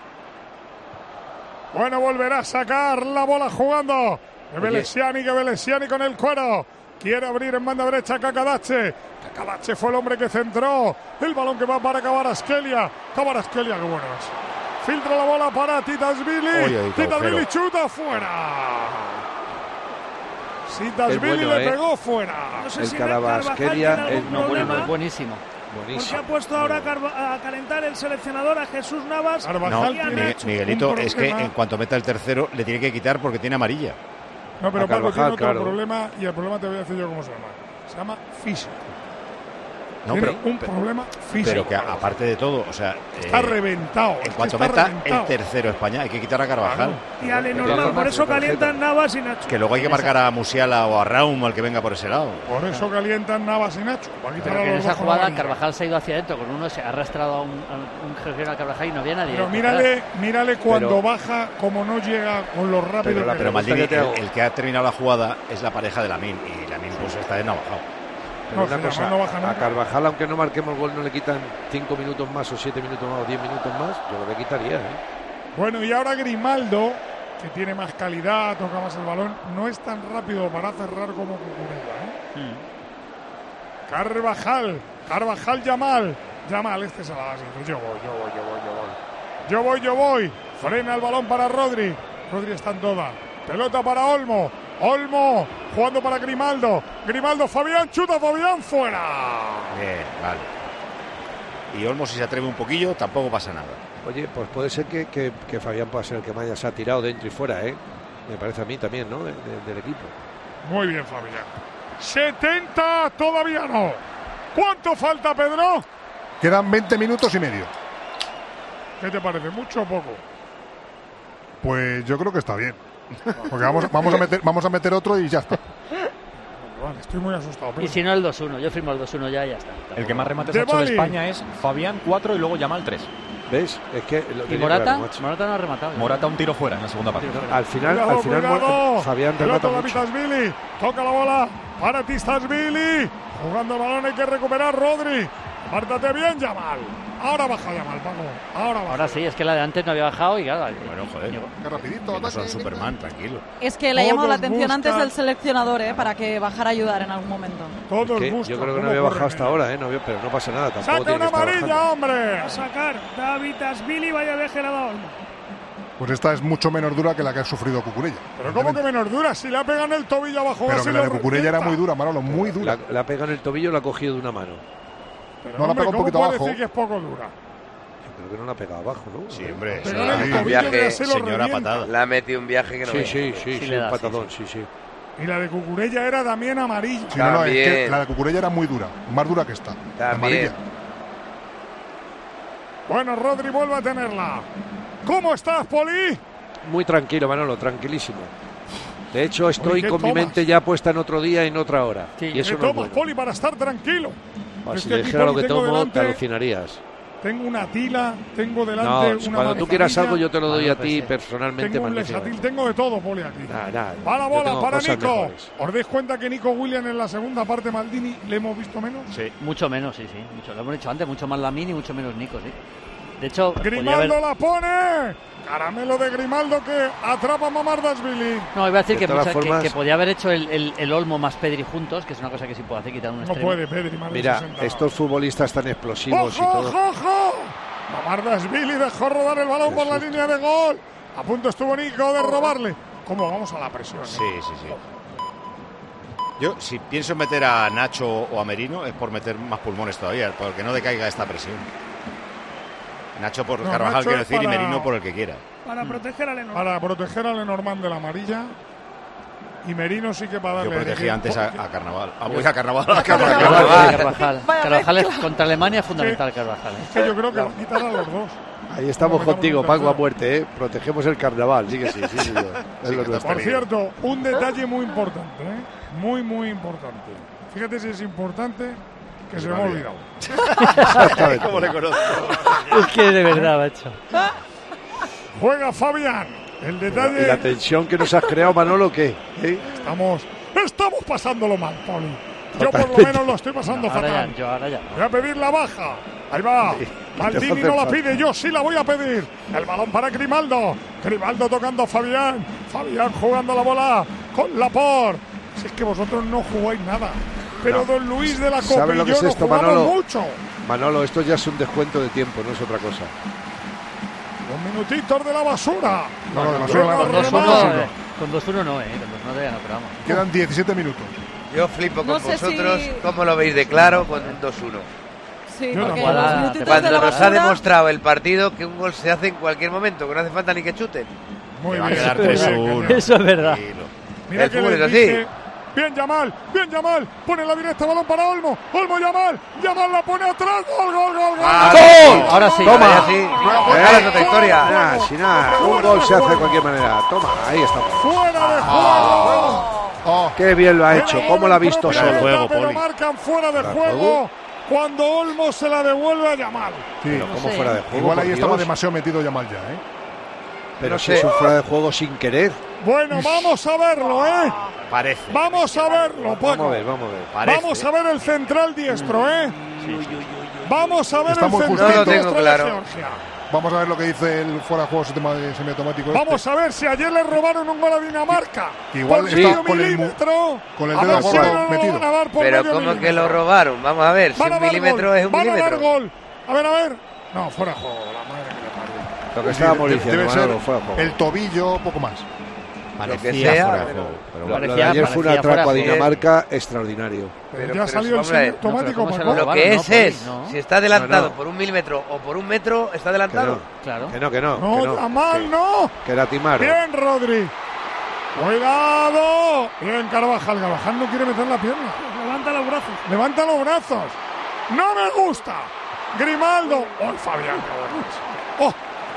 Bueno, volverá a sacar la bola jugando. Que Velesiani con el cuero. Quiere abrir en banda derecha Kakadache. Kakadache fue el hombre que centró. El balón que va para Kvaratskhelia. Kvaratskhelia, qué bueno es. Filtra la bola para Titasvili. Titasvili chuta fuera. Titasvili le pegó fuera. No sé el si Carabasquelia es buenísimo. Porque ha puesto ahora a calentar el seleccionador a Jesús Navas. No, Miguelito, es que en cuanto meta el tercero le tiene que quitar porque tiene amarilla. No, pero Paco tiene otro problema, y el problema te voy a decir yo cómo se llama. Se llama físico. No, tiene un problema físico. Pero que aparte de todo, o sea... está reventado. En cuanto meta el tercero España, hay que quitar a Carvajal. Y a Lenormand, por eso calientan Navas y Nacho. Que luego hay que marcar a Musiala o a Raum, al que venga por ese lado. Por eso calientan Navas y Nacho. Pero que en esa jugada Carvajal se ha ido hacia adentro, con uno se ha arrastrado a un Georgiano a Carvajal y no había nadie. Pero mírale cuando baja, como no llega con lo rápido. Pero Maldini, el que ha terminado la jugada es la pareja de Lamine, y Lamine pues está desnavajado. Pero una cosa, a Carvajal, aunque no marquemos gol, no le quitan 5 minutos más o 7 minutos más o 10 minutos más, yo le quitaría. Bueno, y ahora Grimaldo, que tiene más calidad, toca más el balón, no es tan rápido para cerrar como Cucurella. Carvajal, Yamal, este se la da así. Yo voy. Frena el balón para Rodri está en toda. Pelota para Olmo, jugando para Grimaldo, Fabián, chuta, Fabián, fuera. Bien, vale. Y Olmo, si se atreve un poquillo, tampoco pasa nada. Oye, pues puede ser que Fabián pueda ser el que más se ha tirado dentro y fuera, me parece a mí también, ¿no? Del equipo. Muy bien, Fabián. 70, todavía no. ¿Cuánto falta, Pedro? Quedan 20 minutos y medio. ¿Qué te parece, mucho o poco? Pues yo creo que está bien. Porque vamos a meter otro y ya está. Vale, estoy muy asustado. Y si no, el 2-1. Yo firmo el 2-1 ya está. El que más remates ha hecho de España es Fabián, 4 y luego Yamal, 3. ¿Ves? Es que ¿Y Morata? Morata no ha rematado. Morata un tiro fuera en la segunda parte. Al final Fabián remata mucho. Toca la bola para Titasvili. Jugando el balón, hay que recuperar Rodri. Apártate bien, Yamal. Ahora baja Yamal, Paco. Ahora sí, es que la de antes no había bajado y claro. Bueno, joder. Qué rapidito. No son Superman, tranquilo. Es que le ha llamado la atención antes del seleccionador, para que bajara a ayudar en algún momento. Todos yo creo que no había bajado hasta ahora, pero no pasa nada. Tampoco ¡saca una amarilla, hombre! A sacar Titasvili, vaya viaje le ha dado Olmo. Pues esta es mucho menos dura que la que ha sufrido Cucurella. ¿Pero cómo que menos dura? Si le ha pegado en el tobillo abajo. Pero que la de Cucurella era muy dura, Manolo, muy dura. La ha pegado en el tobillo y la ha cogido de una mano. Pero, no, la ha pegado un poquito ¿cómo abajo. puede decir que es poco dura? Creo que no la ha pegado abajo, ¿no? Sí, hombre. Un viaje, señora patada. La ha metido un viaje que no Sí, un patadón, sí. Y la de Cucurella era también amarilla. Sí, no, es que la de Cucurella era muy dura, más dura que esta. También. Bueno, Rodri vuelve a tenerla. ¿Cómo estás, Poli? Muy tranquilo, Manolo, tranquilísimo. De hecho, estoy con mi mente ya puesta en otro día y en otra hora. Sí. Y eso ¿Qué tomas, Poli, para estar tranquilo? Si te dijera lo que tomo, te alucinarías. Tengo una tila, tengo delante una cuando tú quieras algo, yo te lo doy a ti personalmente. Tengo un lesatil, tengo de todo, Poli, aquí. Nada. Va la bola para Nico. ¿Os dais cuenta que Nico Williams en la segunda parte, Maldini, le hemos visto menos? Sí. Mucho menos, sí. Mucho. Lo hemos dicho antes, mucho más Lamine y mucho menos Nico, sí. De hecho, Grimaldo la pone. Caramelo de Grimaldo que atrapa a Mamardashvili. No, iba a decir que podía haber hecho el Olmo más Pedri juntos, que es una cosa que sí puede hacer, quitar un extremo. No puede Pedri, Mira, estos futbolistas tan explosivos y todo. ¡Ojo! Mamardashvili dejó rodar el balón por la línea de gol. A punto estuvo Nico de robarle. ¿Cómo vamos a la presión? Sí. Yo, si pienso meter a Nacho o a Merino, es por meter más pulmones todavía, porque no decaiga esta presión. Nacho por Carvajal, Nacho quiero decir, y Merino por el que quiera. Para proteger a Lenormand. Para proteger a Lenormand de la amarilla. Y Merino sí que para darle... Yo protegí antes a Carnaval. Voy a Carnaval. Carvajal contra Alemania es fundamental, Carvajal. Es que yo creo que lo quitan a los dos. Ahí estamos contigo, Paco, a muerte, Protegemos el Carnaval, sí que sí. Por cierto, un detalle muy importante, muy importante. Fíjate si es importante... que se me ha olvidado. Exactamente. ¿Cómo le conozco? Es que de verdad, macho. Juega Fabián. El detalle. ¿Y la tensión que nos has creado, Manolo, qué? Estamos pasándolo mal, Poli. Yo por lo menos lo estoy pasando fatal. Ahora ya. Voy a pedir la baja. Ahí va. Maldini no la pide, yo sí la voy a pedir. El balón para Grimaldo. Grimaldo tocando a Fabián. Fabián jugando la bola con Laporte. Si es que vosotros no jugáis nada. Pero don Luis de la Copa ¿sabes lo que es esto, Manolo? Mucho. Manolo, esto ya es un descuento de tiempo, no es otra cosa. minutitos de la basura. No, de basura. Con 2-1 no, Con 2-1 todavía no, pero vamos. Quedan 17 minutos. Yo flipo con No sé vosotros. si- ¿Cómo lo veis de claro con 2-1? Sí, Yo porque no. los minutitos de Cuando la nos ha basura- demostrado el partido que un gol se hace en cualquier momento, que no hace falta ni que chuten. Muy va a bien. quedar Muy bien, 3-1. que Eso es verdad. Mira El que fútbol les es así. dice, bien Yamal, pone la directa, balón para Olmo, Yamal la pone atrás, gol. ¡Gol! Ahora sí. Toma. Ahora sí. Ahora es otra historia. Nada, sin nada. Un gol se hace de cualquier manera. Toma, ahí estamos. Fuera de juego. Qué bien lo ha hecho. ¿Cómo lo ha visto Fuera solo? de juego, pero Poli. marcan fuera de ¿Fuera de juego juego? cuando Olmo se la devuelve a Yamal. Sí. Pero ¿cómo sé. fuera de juego? Igual ahí por estaba Dios? demasiado metido Yamal ya, ¿eh? Pero No si sé. es un fuera de juego sin querer. Bueno, vamos a verlo, ¿eh? Parece. Vamos a verlo, Paco. Vamos a ver, vamos a ver. Parece. Vamos a ver el central diestro, ¿eh? Vamos a ver Está el muy central justito. No lo diestro tengo de claro. Georgia. Vamos a ver lo que dice el fuera de juego semiautomático. Vamos a ver si ayer le robaron un gol a Dinamarca. Que igual por está medio con el milímetro. con el A dedo ver gordo si no lo metido. van a dar por Pero medio ¿cómo que milímetro. lo robaron? Vamos a ver, si Van a un dar milímetro gol, es un van a dar milímetro. gol. A ver. No, fuera de juego, la madre que le parió. Lo que estábamos Debe diciendo, ser Manolo, fuera de juego. el tobillo, poco más. Parecía Lo que sea, fuera de pero- juego, pero Lo bueno. de Parecía- ayer fue un parecía atraco a fuera de Dinamarca extraordinario. Pero ya pero salió el vamos a ver. semiautomático, No, pero ¿cómo se Paco. lo Lo robaron? que No, es, Poli, no. si está adelantado No. por un milímetro o por un metro, está Que adelantado. no, Claro. que no, que no. No, que no, Yamal, que- no. Que era Timar. Bien, Rodri. Cuidado. Bien, Carvajal. Carvajal no quiere meter la pierna. Levanta los brazos. Levanta los brazos. No me gusta. Grimaldo. ¡Oh, Fabián! ¡Oh!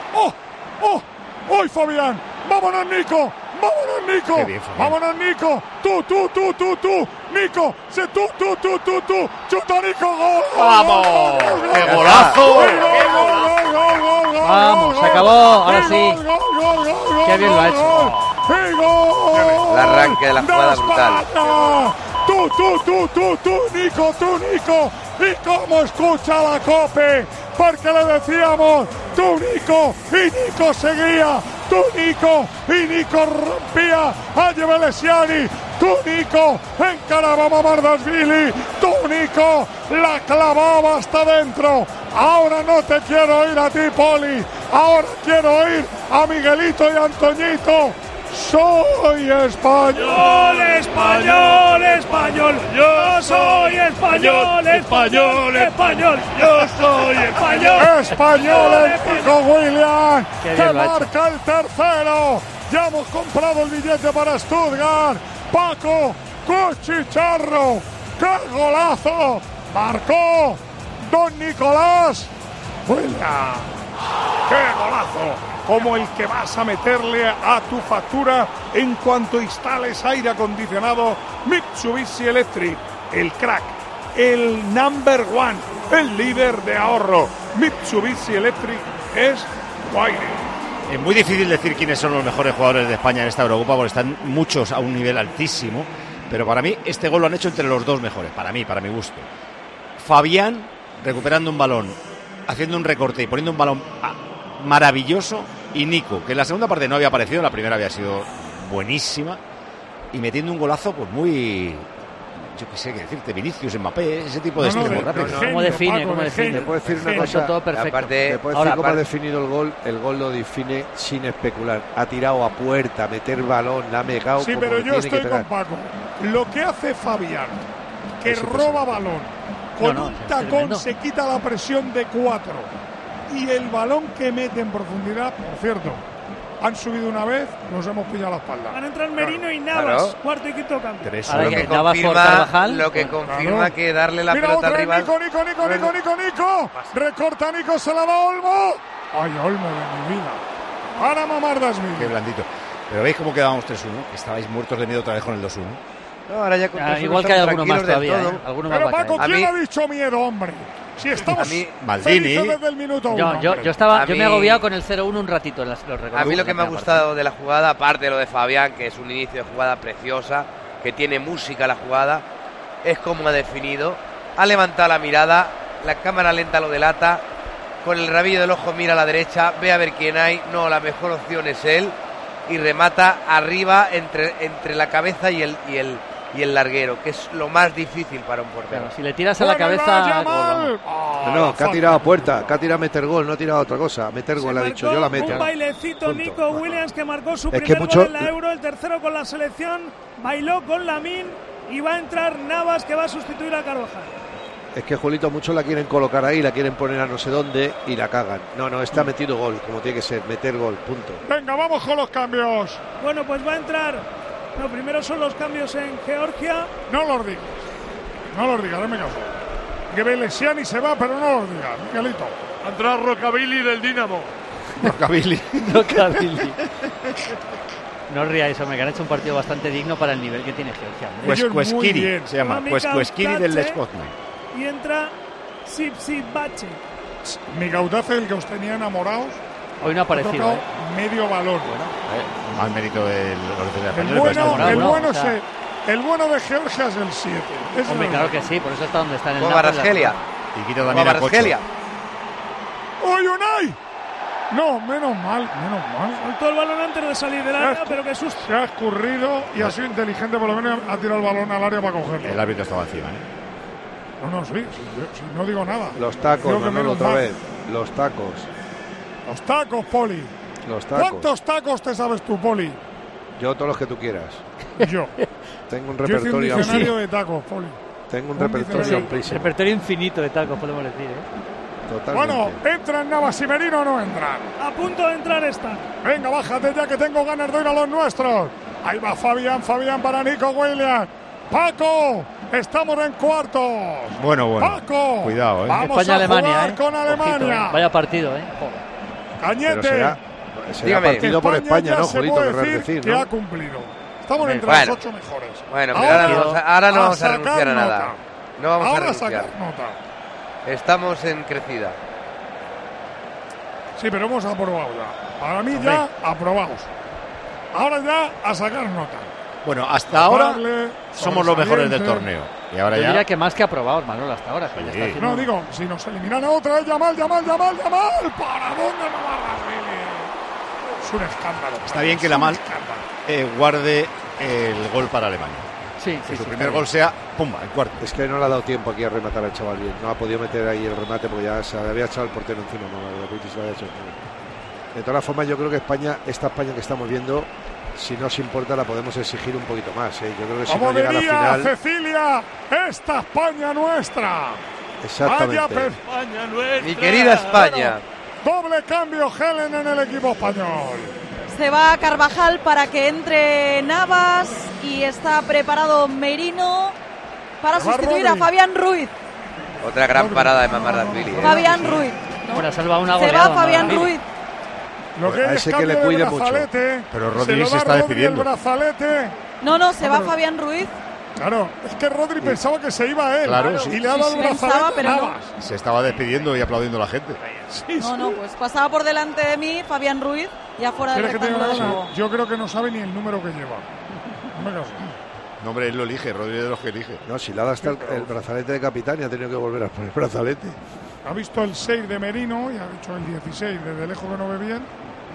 ¡Oh, Fabián! ¡Vámonos, Nico! Qué bien, Fabián. ¡Vámonos, Nico! ¡Tú! ¡Nico! ¡Tú! ¡Chuta, Nico! ¡Gol! ¡Vamos! ¡Gol! ¡Qué ¡Gol! golazo! ¡Gol! Vamos, se acabó, ahora sí. ¡Gol! Qué bien lo ha hecho. ¡Y gol! El arranque de la jugada brutal. España. Tú, Nico. ¿Y cómo escucha la COPE? Porque le decíamos, tú, Nico, y Nico seguía. Tú, Nico, y Nico rompía a Gebelesiani. Tú, Nico, encaraba a Mamardashvili. Tú, Nico, la clavaba hasta dentro. Ahora no te quiero oír a ti, Poli. Ahora quiero oír a Miguelito y Antoñito. Soy español. Español. Yo soy español. Yo soy español. Español el Pico William, Qué que bien lo ha hecho. marca el tercero. Ya hemos comprado el billete para Stuttgart. Paco Cuchicharro, qué golazo. Marcó Don Nicolás William. ¡Qué golazo! Como el que vas a meterle a tu factura en cuanto instales aire acondicionado Mitsubishi Electric. El crack, el number one, el líder de ahorro. Mitsubishi Electric es Guaire. Es muy difícil decir quiénes son los mejores jugadores de España en esta Eurocopa porque están muchos a un nivel altísimo. Pero para mí este gol lo han hecho entre los dos mejores, para mi gusto. Fabián recuperando un balón, haciendo un recorte y poniendo un balón maravilloso, y Nico, que en la segunda parte no había aparecido, en la primera había sido buenísima, y metiendo un golazo pues muy, yo qué sé qué decirte, Vinicius, Mbappé, ese tipo de extremos rápidos. ¿Cómo define? ¿Cómo define? Te puedo decir una Lo ha hecho cosa. todo perfecto. Aparte, Te puedo decir Ahora, cómo ha aparte- definido el gol. El gol lo define sin especular. Ha tirado a puerta, a meter balón, la ha megado. Sí, como pero le yo tiene que estoy con pegar. Paco. Lo que hace Fabián, que Es roba balón, con No, un es tacón tremendo. se quita la presión de 4. Y el balón que mete en profundidad, por cierto, han subido una vez, nos hemos pillado la espalda. Van a entrar Merino y Navas, Claro. cuarto y quinto cambio. Ahora Lo que que Navas por confirma, Carvajal. lo que Bueno, confirma claro. que darle la Mira pelota al otra vez, rival. Nico. Recorta Nico, se la da Olmo. Ay, Olmo de mi vida. Para Mamardashvili. Qué blandito. Pero veis cómo quedábamos 3-1, que estabais muertos de miedo otra vez con el 2-1. No, ahora ya con Ah, 3-1 igual que hay estamos alguno más tranquilos del todavía. todo. Alguno más Pero va a Paco, caer. ¿quién A ha mí- dicho miedo, hombre? Si estamos A mí- Maldini. felices desde el minuto 1. Yo hombre. estaba, A yo mí- me he agobiado con el 0-1 un ratito en los recorridos. A mí lo que me ha de la primera gustado de la jugada, aparte de lo de Fabián, que es un inicio de jugada preciosa, que tiene música la jugada, es cómo ha definido. Ha levantado la mirada, la cámara lenta lo delata, con el rabillo del ojo mira a la derecha, ve a ver quién hay, no, la mejor opción es él, y remata arriba entre la cabeza y y el larguero, que es lo más difícil para un portero. Claro, si le tiras a la cabeza... No, que ha tirado a puerta, que ha tirado a meter gol, no ha tirado a otra cosa. A meter gol, ha dicho, yo la meto. Un bailecito Nico Williams, que marcó su Es primer que mucho- gol en la Euro, el tercero con la selección, bailó con Lamine y va a entrar Navas, que va a sustituir a Carvajal. Es que Julito, muchos la quieren colocar ahí, la quieren poner a no sé dónde y la cagan. No, está metido gol, como tiene que ser, meter gol, punto. Venga, vamos con los cambios. Bueno, pues va a entrar. No, primero son los cambios en Georgia. No los digas. No los digas, dame caso. Que Belesiani se va, pero no los digas, Miguelito. Entra Rockabilly del Dinamo. Rockabilly. Rockabilly. No os ríais, hombre, que han hecho un partido bastante digno para el nivel que tiene Georgia. Pues Cuesquiri se llama, Cuesquiri del Leskotny. Y entra Sipsibache. Migautace, el que os tenía enamorados. Hoy no ha aparecido. Ha tocado medio balón. Más mérito del El bueno de Georgia es el 7. Hombre, claro que sí, por eso está donde está en el Como Napoli. Kvaratskhelia. Y quita también a Cocho. ¡Uy, Unai! No, menos mal. Soltó el balón antes de salir del área, pero qué susto. Se ha escurrido y ha sido inteligente, por lo menos ha tirado el balón al área para cogerlo. El árbitro estaba encima, No, sí, no digo nada. Los tacos, Creo que Manolo, menos otra mal. vez. Los tacos. Los tacos, Poli. Los tacos. ¿Cuántos tacos te sabes tú, Poli? Yo todos los que tú quieras. Yo. Tengo un Yo hice un repertorio diccionario de tacos, Poli. Tengo un repertorio amplísimo. Repertorio infinito de tacos, podemos decir, Totalmente. Bueno, ¿entran Navas y Merino o no entran? A punto de entrar están. Venga, bájate ya que tengo ganas de ir a los nuestros. Ahí va Fabián para Nico Williams. Paco, estamos en cuartos. Bueno. Paco, Cuidado, vamos España-Alemania, a jugar con Alemania. Ojito, Vaya partido, Cañete. Será partido por España, ¿no, Julito? Querrás decir, que ¿no? ha cumplido. Estamos entre Bueno. los 8 mejores. Bueno, pero ahora no vamos a sacar renunciar a nada. nota. No vamos a Ahora renunciar. sacar nota. Estamos en crecida. Sí, pero hemos aprobado ya. Para mí ya aprobados. Ahora ya a sacar nota. Bueno, hasta ahora Darle, somos los mejores del sobresaliente. torneo. Y ahora Yo ya... diría que más que aprobados, Manolo, hasta ahora. Que ya está haciendo- No, digo, si nos eliminan a otra vez, Yamal. ¿Para dónde no va Rasvili? Es un escándalo. Está bien que la mal guarde el gol para Alemania. Sí, que su primer gol sea, pumba, el cuarto. Es que no le ha dado tiempo aquí a rematar al chaval bien. No ha podido meter ahí el remate porque ya se había echado el portero encima. Se lo había hecho encima. De todas formas, yo creo que España, esta España que estamos viendo, si nos importa, la podemos exigir un poquito más. Yo creo que si no Como llega a la diría final... Cecilia, esta España nuestra. Exactamente. Vaya España nuestra. Mi querida España. Doble cambio, Helen, en el equipo español. Se va Carvajal para que entre Navas y está preparado Merino para Se va sustituir a Rodri. Fabián Ruiz. Otra gran parada de Mamardashvili. Fabián Ruiz. Bueno, salva una Se goleada. va Fabián Mamardashvili. Ruiz. Lo que A hay ese es que le cambio de cuide mucho. brazalete. Pero Se Rodri lo se da está Rodri despidiendo. El brazalete. No, se va Hombre. Fabián Ruiz. Claro, es que Rodri pensaba que se iba a él. Claro, sí. Y le ha dado el Pensaba, brazalete pero a no. Navas. Se estaba despidiendo y aplaudiendo a la gente. No, pues pasaba por delante de mí Fabián Ruiz, ya fuera del ¿Quieres que te diga rectángulo de una juego. cosa? Yo creo que no sabe ni el número que lleva. No me caso. No, hombre, él lo elige, Rodri es de los que elige. No, si le ha dado hasta el brazalete de capitán y ha tenido que volver a poner el brazalete. Ha visto el 6 de Merino y ha dicho el 16. Desde lejos que no ve bien.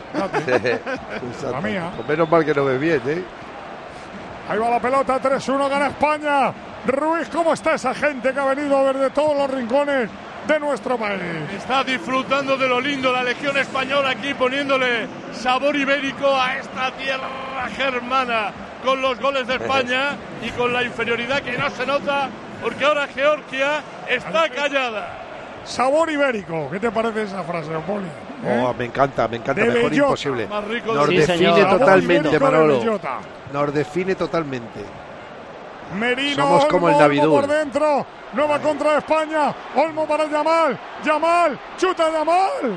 La mía. Pues menos mal que no ve bien, ¿eh? Ahí va la pelota, 3-1, gana España. Ruiz, ¿cómo está esa gente que ha venido a ver de todos los rincones de nuestro país? Está disfrutando de lo lindo la Legión Española aquí, poniéndole sabor ibérico a esta tierra germana con los goles de España y con la inferioridad que no se nota porque ahora Georgia está callada. Sabor ibérico, ¿qué te parece esa frase, Poli? Oh, me encanta, De mejor bellota. imposible. Más rico Nos de- define señor. totalmente, Sabor ibérico de Manolo. bellota. Nos define totalmente. Merino, Somos como el Olmo Navidul. por dentro, nueva contra de España, Olmo para Yamal, chuta Yamal.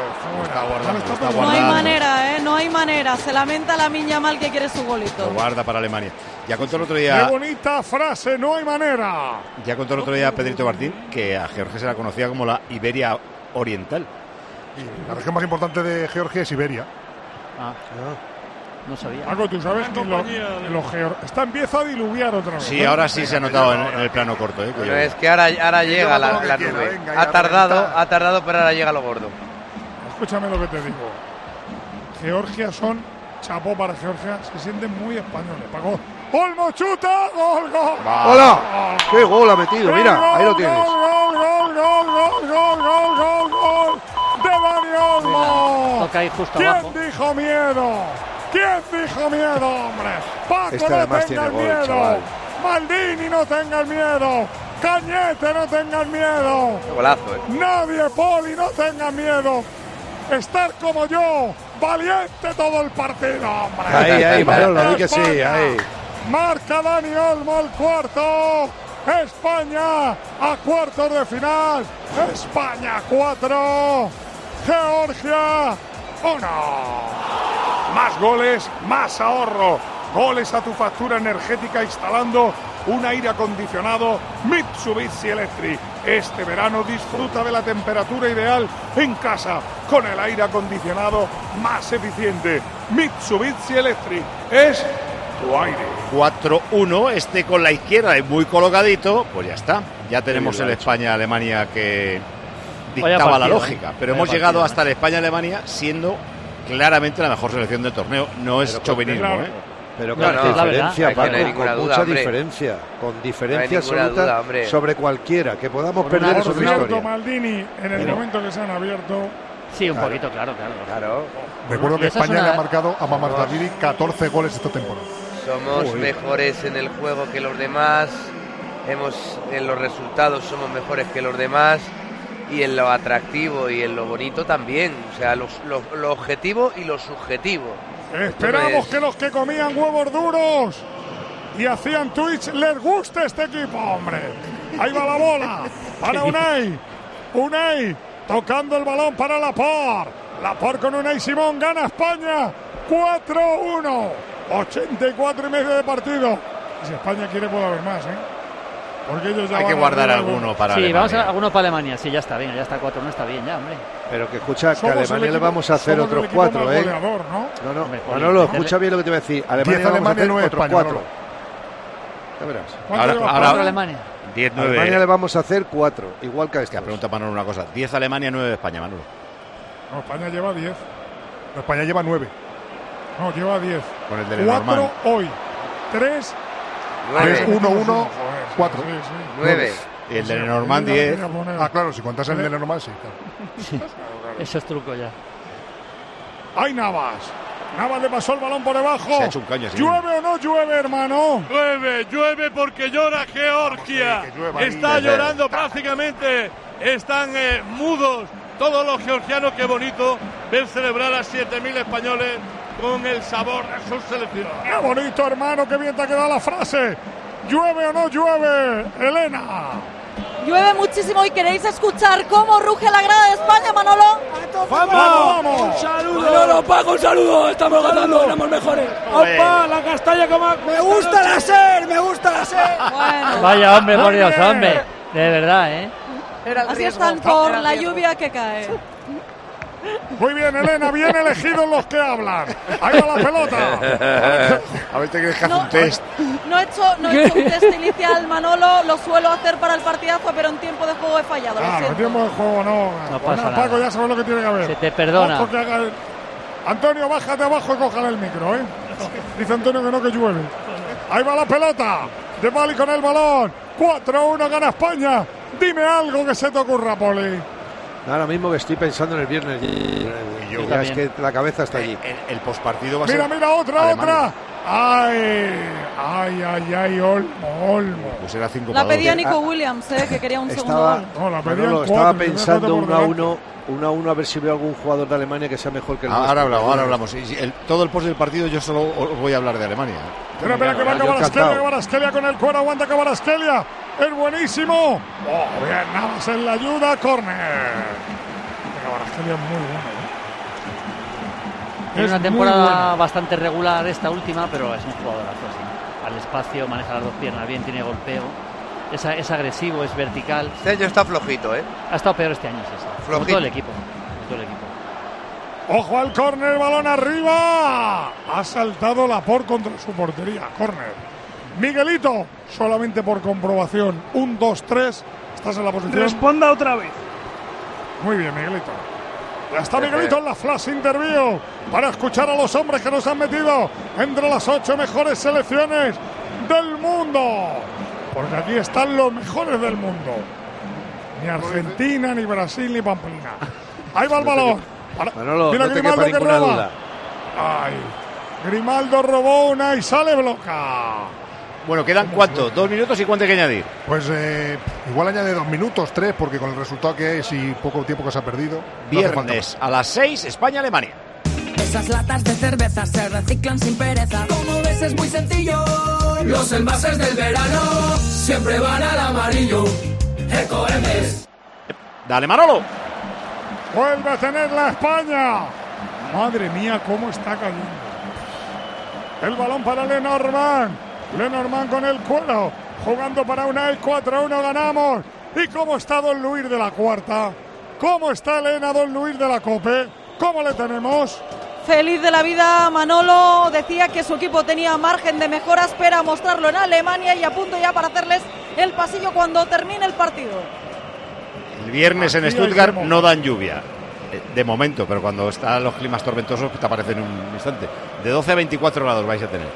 No hay manera, no hay manera. Se lamenta la miña mal que quiere su Lo golito. guarda para Alemania. Ya contó el otro Qué día, bonita frase, no hay manera. ya contó el otro día Pedrito Martín que a Georgia se la conocía como la Iberia Oriental. La región más importante de Georgia es Iberia. No sabía. Paco, tú sabes que empieza a diluviar otra vez. Sí, ahora sí se ha notado en el plano corto. Que Pero es que ahora llega la nube. Ha tardado, pero ahora llega lo gordo. Escúchame lo que te digo. Georgia son, chapó para Georgia, se sienten muy españoles. Paco, Olmo chuta. Gol, gol. ¡Hola! ¡Qué gol ha metido! Mira, ahí lo tienes. Gol de Dani Olmo. Toca ahí justo ¿Quién abajo. dijo miedo? ¿Quién dijo miedo, hombre? Paco, Este no además tengas tiene gol, miedo. chaval. Maldini, no tengas miedo. Cañete, no tengas miedo. Golazo, Nadie, Poli, no tengas miedo. Estar como yo, valiente todo el partido, hombre. Ahí, Manolo, di que sí, España. ahí. Marca Dani Olmo el cuarto. España a cuartos de final. España 4. Georgia 1. Más goles, más ahorro. Goles a tu factura energética instalando un aire acondicionado Mitsubishi Electric. Este verano disfruta de la temperatura ideal en casa con el aire acondicionado más eficiente. Mitsubishi Electric es tu aire. 4-1, este con la izquierda y muy colocadito, pues ya está. Ya tenemos el España-Alemania que dictaba partido, la lógica. Pero hemos partido, llegado hasta el España-Alemania siendo claramente la mejor selección del torneo. No es chauvinismo, ¿eh? Pero con No, no, diferencia, es que no hay Paco, ninguna con duda, mucha hombre. diferencia. Con diferencia No hay ninguna absoluta duda, hombre. sobre cualquiera. Que podamos Por perder eso de cierto, historia. Maldini, en el momento que se han abierto. Sí, un Claro. poquito, claro. Recuerdo Y que esa es España una- le ha marcado a Mamardashvili 14 goles esta temporada. Somos Joder. mejores en el juego que los demás, en los resultados somos mejores que los demás y en lo atractivo y en lo bonito también, o sea, lo objetivo y lo subjetivo. Esperamos que los que comían huevos duros y hacían Twitch les guste este equipo, hombre. Ahí va la bola para Unai. Unai tocando el balón para Laporte. Laporte con Unai Simón, gana España 4-1. 84 y medio de partido. Si España quiere puede haber más, ¿eh? Porque ellos ya Hay que van guardar arriba. alguno para Sí, Alemania. vamos a alguno para Alemania. Sí, ya está bien, ya está 4, no está bien ya, hombre. Pero que escucha, que a Somos el Alemania le equipo- vamos a hacer somos el otros equipo 4, más ¿eh? goleador, ¿no? No, Hombre, Manolo, meterle- escucha bien lo que te voy a decir. Alemania 10 le vamos a Alemania, hacer 9 otros España, 4. Manolo. Ya verás. ¿Cuánto lleva Ahora- España? Alemania. 10-9. Alemania le vamos a hacer 4, igual que a Que estos. pregunta Manolo una cosa. 10 Alemania, 9 España, Manolo. No, España lleva 10. España lleva 9. No, lleva 10. Con el de 4 Lenormand. hoy. 3. 9, 1-1, 4. 9. Y el de Lenormand 10. Ah, claro, si cuentas el de Lenormand, sí. Claro. Eso es truco ya. ¡Ay, Navas! Navas le pasó el balón por debajo. Se ha hecho un caño así. ¿Llueve o no llueve, hermano? Llueve porque llora Georgia. que llueva ahí. Está llorando prácticamente. Están mudos todos los georgianos. Qué bonito ver celebrar a 7.000 españoles con el sabor de su selección. ¡Qué bonito, hermano! ¡Qué bien te ha quedado la frase! ¿Llueve o no llueve, Elena? Llueve muchísimo y queréis escuchar cómo ruge la grada de España, Manolo. ¡Vamos! ¡Un saludo! Manolo, Paco, un saludo. Estamos ganando, éramos mejores. ¡Opa! La castalla como... Me gusta la SER, me gusta la SER. Bueno, Vaya, hombre, por Muy Dios, bien. hombre. De verdad, ¿eh? Era el así riesgo. están por Era el la riesgo. lluvia que cae. Muy bien, Elena, bien elegidos los que hablan. Ahí va la pelota. A ver, te crees que hace No. un test. No he hecho un test inicial, Manolo. Lo suelo hacer para el partidazo, pero en tiempo de juego he fallado. Lo Claro, en siento. tiempo de juego no. No Pues pasa nada, Paco, nada. ya sabes lo que tiene que haber. Se te perdona. Ojo que haga el- Antonio, bájate abajo y cójale el micro, ¿eh? Dice Antonio que no, que llueve. Ahí va la pelota. De Bali con el balón. 4-1 gana España. Dime algo que se te ocurra, Poli. Ahora mismo que estoy pensando en el viernes. yo Ya es que la cabeza está allí. El pospartido va a Mira, ser. mira, otra, Alemania. otra. Ay, Olmo. Pues era 5 La para pedía 2. Nico Williams, que quería un segundo Estaba, gol. No, la pedían Manolo, 4, estaba y tenía pensando 4 por 1-1 a ver si veo algún jugador de Alemania que sea mejor que el Ahora nuestro. hablamos. Todo el post del partido yo solo os voy a hablar de Alemania. Espera, que va yo Kvaratskhelia, encantado. Kvaratskhelia con el cuero, aguanta Kvaratskhelia. Es buenísimo. Oh, bien, Navas en la ayuda, córner. Kvaratskhelia es muy bueno. Tiene Es una muy temporada bueno. bastante regular esta última, pero es un jugadorazo así. Al espacio, maneja las dos piernas bien, tiene golpeo. Es agresivo, es vertical. Este año está flojito, ¿eh? Ha estado peor este año, sí, sí. Como Flojito. todo el equipo. Como todo el equipo. Ojo al córner, balón arriba. Ha saltado Laporte contra su portería. Córner. Miguelito, solamente por comprobación. 1, 2, 3. Estás en la posición. Responda otra vez. Muy bien, Miguelito. Ya está Miguelito en la flash interview para escuchar a los hombres que nos han metido entre las 8 mejores selecciones del mundo. Porque aquí están los mejores del mundo. Ni Argentina, ni Brasil, ni Pamplina. Ahí va el balón. Manolo, mira no te Grimaldo quepa que ninguna roba. duda. Ay, Grimaldo robó una y sale bloca. Bueno, ¿quedan cuánto? 2 minutos y cuánto hay que añadir. Pues igual añade 2 minutos, 3, porque con el resultado que es y poco tiempo que se ha perdido. Viernes a las 6, España-Alemania. Esas latas de cerveza se reciclan sin pereza. Como ves es muy sencillo. Los envases del verano siempre van al amarillo. Ecoembes. Dale, Manolo. Vuelve a tener la España. Madre mía, cómo está cayendo. El balón para Lenormand. Lenormand con el cuero. Jugando para Unai. 4-1 ganamos. ¿Y cómo está Don Luis de la cuarta? ¿Cómo está Elena Don Luis de la Cope? ¿Cómo le tenemos? Feliz de la vida, Manolo. Decía que su equipo tenía margen de mejora. Espera mostrarlo en Alemania y a punto ya para hacerles el pasillo cuando termine el partido. El viernes en Aquí Stuttgart hay no dan lluvia. De momento, pero cuando están los climas tormentosos te aparece en un instante. De 12 a 24 grados vais a tener.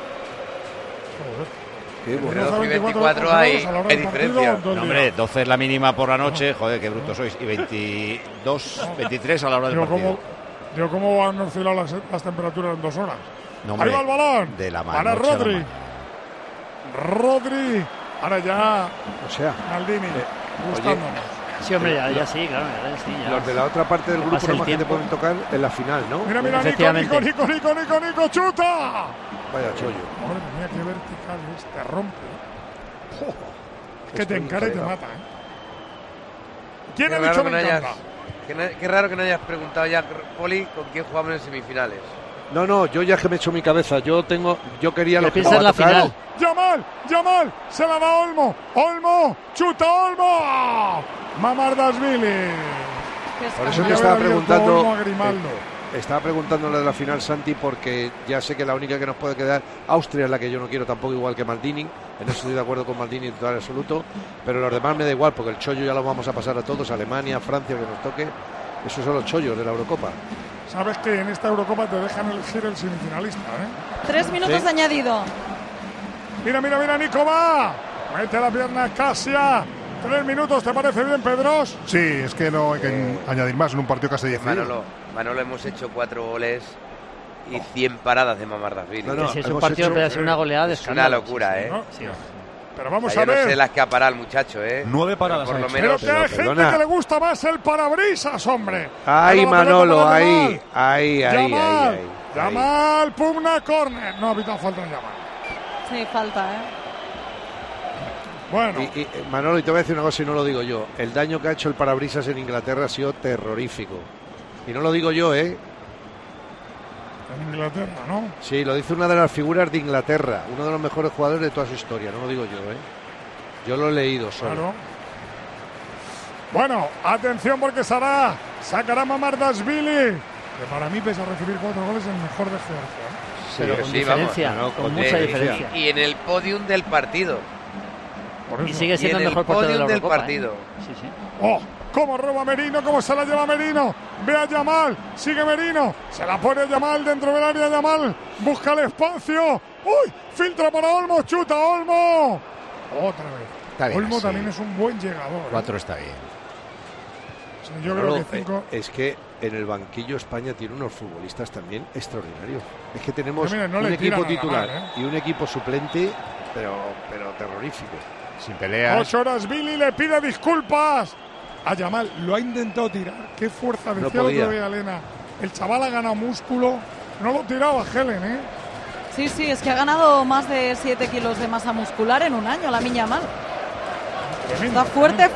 De 12 a 24 hay diferencia. No, hombre, 12 es la mínima por la noche. Joder, qué brutos sois. Y 22, 23 a la hora del partido. ¿Cómo van a oscilar las temperaturas en 2 horas? No, hombre, ahí va el balón. de la para noche a la Rodri. mañana. Rodri. Ahora ya. O sea, Maldini. Gustándonos. Sí, hombre, ya sí, claro. Ya. Los de la otra parte del grupo Pasa el nomás que te tiempo. pueden tocar en la final, ¿no? Mira, Nico, chuta. Vaya chollo. Madre mía, qué vertical es. Te rompe. Es que te Estoy encara y te encargado. mata, ¿eh? ¿Quién Qué ha raro dicho que me no encanta? Qué raro que no hayas preguntado ya, Poli, con quién jugamos en semifinales. No, yo ya que me he hecho mi cabeza. Yo quería lo que piensa en la final. Yamal, se la da Olmo, chuta Olmo. Mamardashvili. Por eso te estaba preguntando lo de la final, Santi, porque ya sé que la única que nos puede quedar, Austria es la que yo no quiero tampoco, igual que Maldini. En eso estoy de acuerdo con Maldini en total absoluto, pero los demás me da igual, porque el chollo ya lo vamos a pasar a todos, Alemania, Francia, que nos toque. Esos son los chollos de la Eurocopa. Sabes que en esta Eurocopa te dejan elegir el semifinalista, ¿eh? 3 minutos de añadido. Mira, Nico va. Mete la pierna Casia. 3 minutos, ¿te parece bien, Pedros? Sí, es que no hay que añadir más en un partido que hace 10 Manolo, hemos hecho 4 goles y 100 paradas de Mamardashvili. Si es un partido que es una goleada de Es una locura, ¿eh? ¿No? Sí. Pero vamos yo a ver. no sé las que ha parado el muchacho, ¿eh? 9 paradas. Por lo Pero menos. que hay gente que le gusta más el parabrisas, hombre. Ay, Pero Manolo, ahí. ahí. Yamal, pugna, córner. No ha pitado falta en Yamal. Sí, falta, ¿eh? Bueno. Y Manolo, y te voy a decir una cosa y no lo digo yo. El daño que ha hecho el parabrisas en Inglaterra ha sido terrorífico. Y no lo digo yo, ¿eh? En Inglaterra, ¿no? Sí, lo dice una de las figuras de Inglaterra, uno de los mejores jugadores de toda su historia, no lo digo yo, ¿eh? Yo lo he leído solo. Claro. Bueno, atención porque sacará Mamardashvili, que para mí, pese a recibir 4 goles, es el mejor de Georgia, ¿eh? Pero con diferencia, con mucha diferencia. Y en el podium del partido. Y sigue siendo el mejor portero de la Eurocopa, partido. Sí. ¡Oh! ¿Cómo roba Merino? ¿Cómo se la lleva Merino? Ve a Yamal, sigue Merino, se la pone Yamal dentro del área. Yamal busca el espacio. ¡Uy! Filtra para Olmo, chuta Olmo. Otra vez. Está bien, Olmo sí. también es un buen llegador. 4 está bien. Sí, yo creo que 5. Es que en el banquillo España tiene unos futbolistas también extraordinarios. Es que tenemos Mira, no un le equipo tiran a la titular mar, y un equipo suplente, pero terrorífico. Sin peleas. 8 horas, Billy le pide disculpas a Yamal. Lo ha intentado tirar. Qué fuerza, No decía podía. lo que Elena. El chaval ha ganado músculo. No lo tiraba Helen, ¿eh? Sí, es que ha ganado más de 7 kilos de masa muscular en un año, la Miña Yamal. Está fuerte.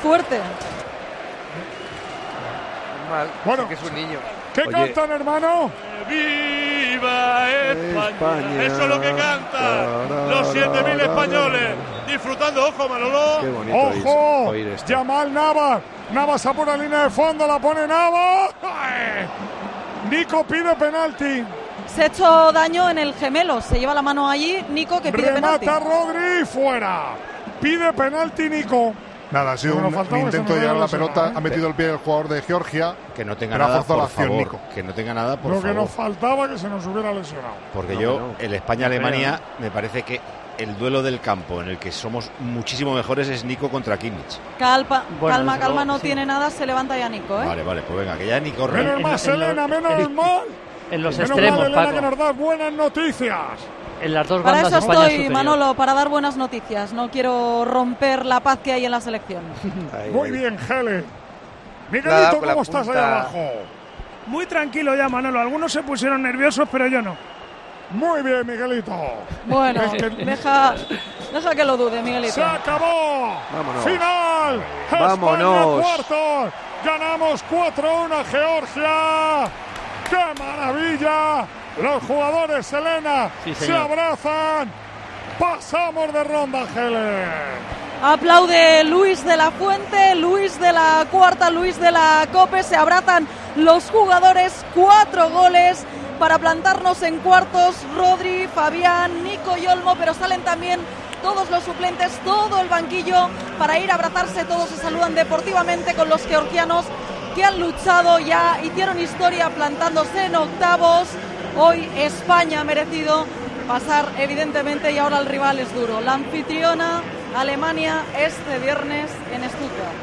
Bueno, que es un niño. ¿Qué cantan, hermano? ¡Viva España! Eso es lo que canta los 7.000 españoles. Disfrutando, ojo, Manolo. Qué bonito ¡Ojo! oír esto. Yamal Navas a por la línea de fondo, la pone Navas. ¡Ay! Nico pide penalti. Se ha hecho daño en el gemelo. Se lleva la mano allí. Nico que pide penalti. Remata Rodri fuera. Pide penalti Nico. Nada, ha sido un intento de llegar a la pelota, ha metido el pie el jugador de Georgia. Que no tenga pero nada, ha forzado por la acción, favor. Nico. Que no tenga nada, por Lo favor. que nos faltaba que se nos hubiera lesionado. Porque No. el España-Alemania me parece que el duelo del campo en el que somos muchísimo mejores es Nico contra Kimmich. Calma, no sí. tiene nada, se levanta ya Nico, ¿eh? Vale, pues venga, que ya ni corre. Menos mal, Elena, menos mal. En los Menos extremos, mal, Elena, Paco. que nos das buenas noticias. En las dos Para bandas eso España es estoy, superior. Manolo, para dar buenas noticias. No quiero romper la paz que hay en la selección. Muy bien, Gele. Nada, Miguelito, con la ¿cómo estás ahí punta. abajo? Muy tranquilo ya, Manolo. Algunos se pusieron nerviosos, pero yo no. Muy bien, Miguelito. Bueno, deja que lo dude, Miguelito. Se acabó. Vámonos. Final. Vámonos. España cuartos. Ganamos 4-1 a Georgia. ¡Qué maravilla! Los jugadores, Elena, Sí, se señor. abrazan. Pasamos de ronda, Gele. Aplaude Luis de la Fuente, Luis de la Cuarta, Luis de la Cope. Se abrazan los jugadores. 4 goles para plantarnos en cuartos. Rodri, Fabián, Nico y Olmo, pero salen también todos los suplentes, todo el banquillo para ir a abrazarse. Todos se saludan deportivamente con los georgianos que han luchado, ya hicieron historia plantándose en octavos. Hoy España ha merecido pasar, evidentemente, y ahora el rival es duro. La anfitriona, Alemania, este viernes en Stuttgart.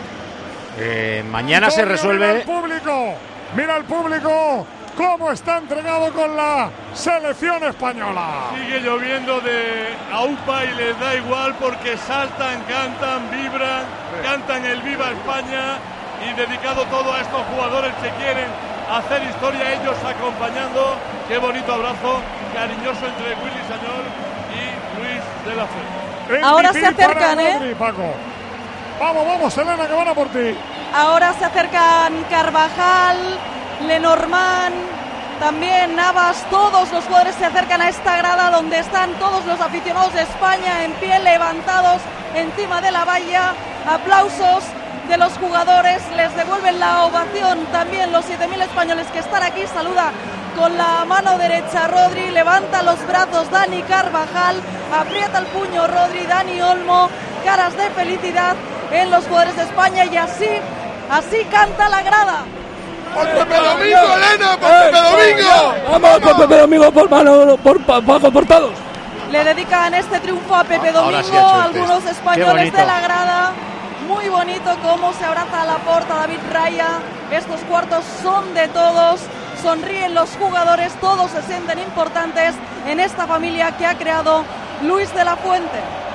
Mañana se resuelve. Mira el público, cómo está entregado con la selección española. Sigue lloviendo de AUPA y les da igual porque saltan, cantan, vibran, cantan el Viva España y dedicado todo a estos jugadores que quieren hacer historia, ellos acompañando. Qué bonito abrazo cariñoso entre Willy Sañol y Luis de la Fuente. Ahora se acercan, Rodri, Paco. Vamos, Elena, que van a por ti. Ahora se acercan Carvajal, Lenormand, también Navas. Todos los jugadores se acercan a esta grada donde están todos los aficionados de España en pie, levantados encima de la valla. Aplausos de los jugadores, les devuelven la ovación también los 7.000 españoles que están aquí. Saluda con la mano derecha Rodri, levanta los brazos Dani Carvajal, aprieta el puño Rodri, Dani Olmo, caras de felicidad en los jugadores de España, y así canta la grada. ¡Por Pepe Domingo, Elena! ¡Por Pepe Domingo! ¡Vamos, por Pepe Domingo, por Manolo, por Paco, por todos! Le dedican este triunfo a Pepe Ahora sí Domingo, ha hecho algunos Qué españoles bonito. de la grada. Muy bonito cómo se abraza a Laporta, David Raya. Estos cuartos son de todos. Sonríen los jugadores, todos se sienten importantes en esta familia que ha creado Luis de la Fuente.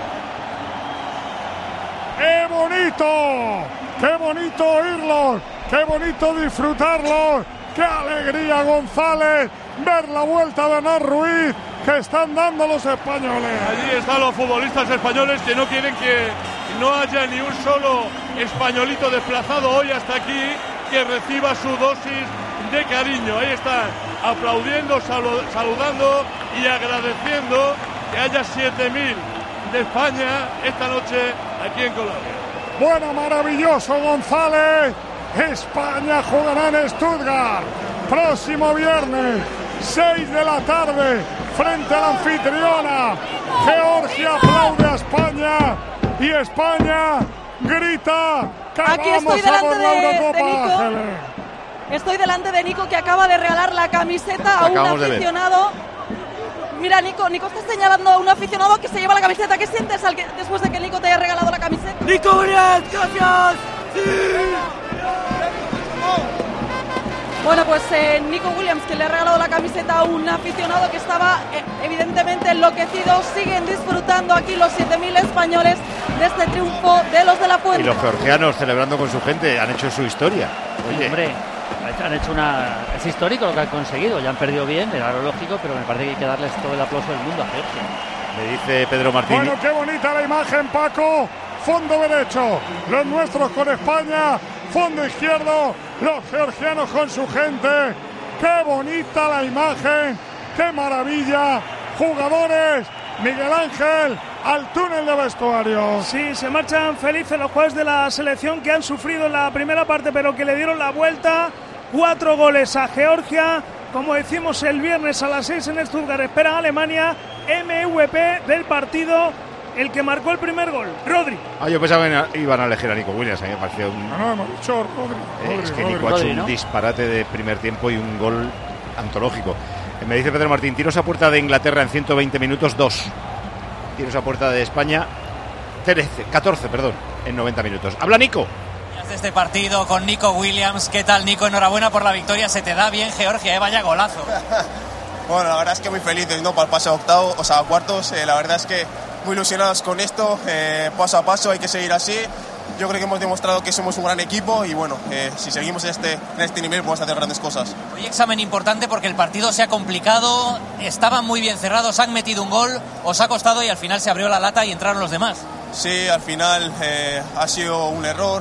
¡Qué bonito! ¡Qué bonito oírlos! ¡Qué bonito disfrutarlos! ¡Qué alegría, González! Ver la vuelta de Anar Ruiz que están dando los españoles. Allí están los futbolistas españoles que no quieren que no haya ni un solo españolito desplazado hoy hasta aquí que reciba su dosis de cariño. Ahí están aplaudiendo, saludando y agradeciendo que haya 7.000 de España esta noche aquí en Colombia. Bueno, maravilloso, González. España jugará en Stuttgart próximo viernes, 6 de la tarde, frente a la anfitriona. Georgia aplaude a España y España grita que Aquí vamos estoy a por delante la de Eurocopa, Nico. Ángeles. Estoy delante de Nico, que acaba de regalar la camiseta a un acabamos de ver. aficionado. Mira, Nico está señalando a un aficionado que se lleva la camiseta. ¿Qué sientes después de que Nico te haya regalado la camiseta? ¡Nico Williams, gracias! Bueno, pues Nico Williams, que le ha regalado la camiseta a un aficionado que estaba evidentemente enloquecido. Siguen disfrutando aquí los 7.000 españoles de este triunfo de los de la Y Fuente. los georgianos celebrando con su gente han hecho su historia. Oye, Hombre, han hecho es histórico lo que han conseguido. Ya han perdido bien, era lo lógico, pero me parece que hay que darles todo el aplauso del mundo a Georgia. me dice Pedro Martín. Bueno, qué bonita la imagen, Paco. Fondo derecho, los nuestros con España. Fondo izquierdo, los georgianos con su gente. Qué bonita la imagen, qué maravilla. Jugadores, Miguel Ángel, al túnel de vestuario. Sí, se marchan felices los jugadores de la selección que han sufrido en la primera parte, pero que le dieron la vuelta. 4 goles a Georgia. Como decimos, el viernes a las 6 en Stuttgart esperan a Alemania. MVP del partido, el que marcó el primer gol, Rodri. Yo pensaba que iban a elegir a Nico Williams, a mí me pareció un... No, hemos dicho Rodri. Es que Nico ha hecho un disparate de primer tiempo y un gol antológico. Me dice Pedro Martín, tiros a puerta de Inglaterra en 120 minutos, 2. Tiros a puerta de España, 14, en 90 minutos. Habla Nico. De este partido con Nico Williams. ¿Qué tal, Nico? Enhorabuena por la victoria. Se te da bien Georgia, vaya golazo. Bueno, la verdad es que muy felices, ¿no? Para el pase a cuartos. La verdad es que muy ilusionados con esto. Paso a paso hay que seguir así. Yo creo que hemos demostrado que somos un gran equipo y bueno, si seguimos en este nivel podemos hacer grandes cosas. Hoy examen importante porque el partido se ha complicado, estaban muy bien cerrados, han metido un gol, os ha costado y al final se abrió la lata y entraron los demás. Sí, al final ha sido un error,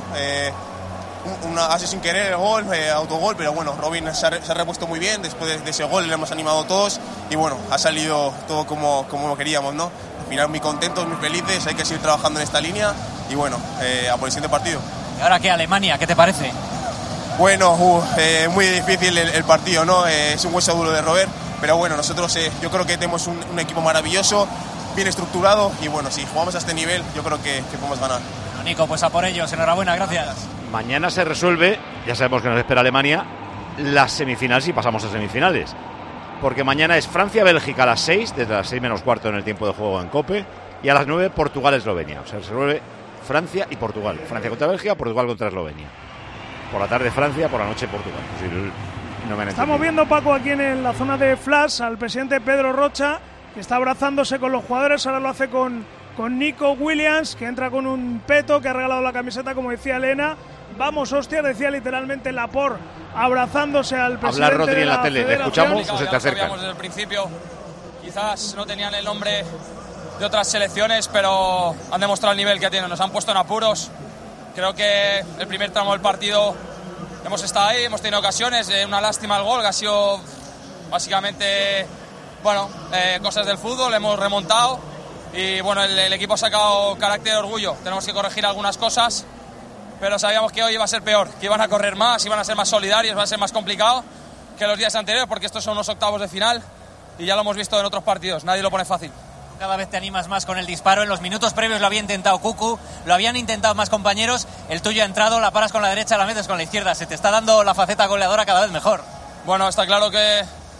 ha sido sin querer el gol, autogol, pero bueno, Robin se ha repuesto muy bien, después de ese gol le hemos animado todos y bueno, ha salido todo como lo queríamos, ¿no? Al final muy contentos, muy felices, hay que seguir trabajando en esta línea y bueno, a por el siguiente partido. ¿Y ahora qué, Alemania? ¿Qué te parece? Bueno, muy difícil el partido, ¿no? Es un hueso duro de roer, pero bueno, nosotros yo creo que tenemos un equipo maravilloso, bien estructurado y bueno, si jugamos a este nivel yo creo que podemos ganar. Bueno, Nico, pues a por ellos, enhorabuena, gracias. Mañana se resuelve, ya sabemos que nos espera Alemania, las semifinales y pasamos a semifinales. Porque mañana es Francia-Bélgica a las 6, desde las 6 menos cuarto en el tiempo de juego en COPE, y a las 9 Portugal-Eslovenia. O sea, se resuelve Francia y Portugal. Francia contra Bélgica, Portugal contra Eslovenia. Por la tarde Francia, por la noche Portugal. Pues no me Estamos viendo, Paco, aquí en la zona de Flash al presidente Pedro Rocha, que está abrazándose con los jugadores, ahora lo hace con Nico Williams, que entra con un peto, que ha regalado la camiseta, como decía Elena. Vamos, hostia, decía literalmente Laporte, abrazándose al presidente. Habla Rodri en la tele, ¿le escuchamos o se te acercan? Desde el principio, quizás no tenían el nombre de otras selecciones, pero han demostrado el nivel que tienen, nos han puesto en apuros. Creo que el primer tramo del partido hemos estado ahí, hemos tenido ocasiones, una lástima el gol, que ha sido básicamente, bueno, cosas del fútbol, hemos remontado y bueno, el equipo ha sacado carácter de orgullo, tenemos que corregir algunas cosas, pero sabíamos que hoy iba a ser peor, que iban a correr más, iban a ser más solidarios, va a ser más complicado que los días anteriores, porque estos son unos octavos de final y ya lo hemos visto en otros partidos, nadie lo pone fácil. Cada vez te animas más con el disparo. En los minutos previos lo había intentado Cucu, lo habían intentado más compañeros. El tuyo ha entrado, la paras con la derecha, la metes con la izquierda. Se te está dando la faceta goleadora cada vez mejor. Bueno, está claro que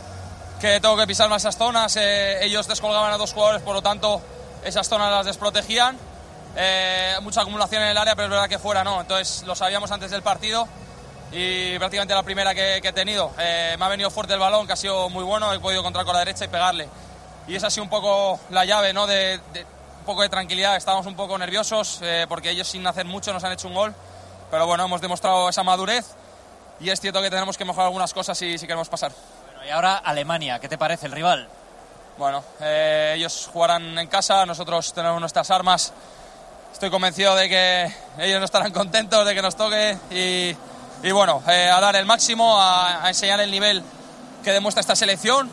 tengo que pisar más esas zonas. Ellos descolgaban a dos jugadores, por lo tanto esas zonas las desprotegían. Mucha acumulación en el área, pero es verdad que fuera no. Entonces lo sabíamos antes del partido y prácticamente la primera que he tenido. Me ha venido fuerte el balón, que ha sido muy bueno. He podido controlar con la derecha y pegarle. Y esa ha sido un poco la llave, ¿no? De un poco de tranquilidad. Estábamos un poco nerviosos porque ellos sin hacer mucho nos han hecho un gol. Pero bueno, hemos demostrado esa madurez y es cierto que tenemos que mejorar algunas cosas si queremos pasar. Bueno, y ahora Alemania, ¿qué te parece el rival? Bueno, ellos jugarán en casa, nosotros tenemos nuestras armas. Estoy convencido de que ellos no estarán contentos de que nos toque y bueno, a dar el máximo, a enseñar el nivel que demuestra esta selección,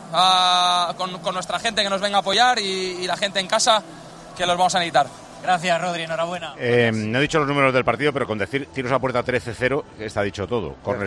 con nuestra gente que nos venga a apoyar y la gente en casa que los vamos a necesitar. Gracias, Rodri, enhorabuena. No he dicho los números del partido, pero con decir tiros a puerta 13-0 está dicho todo. Corners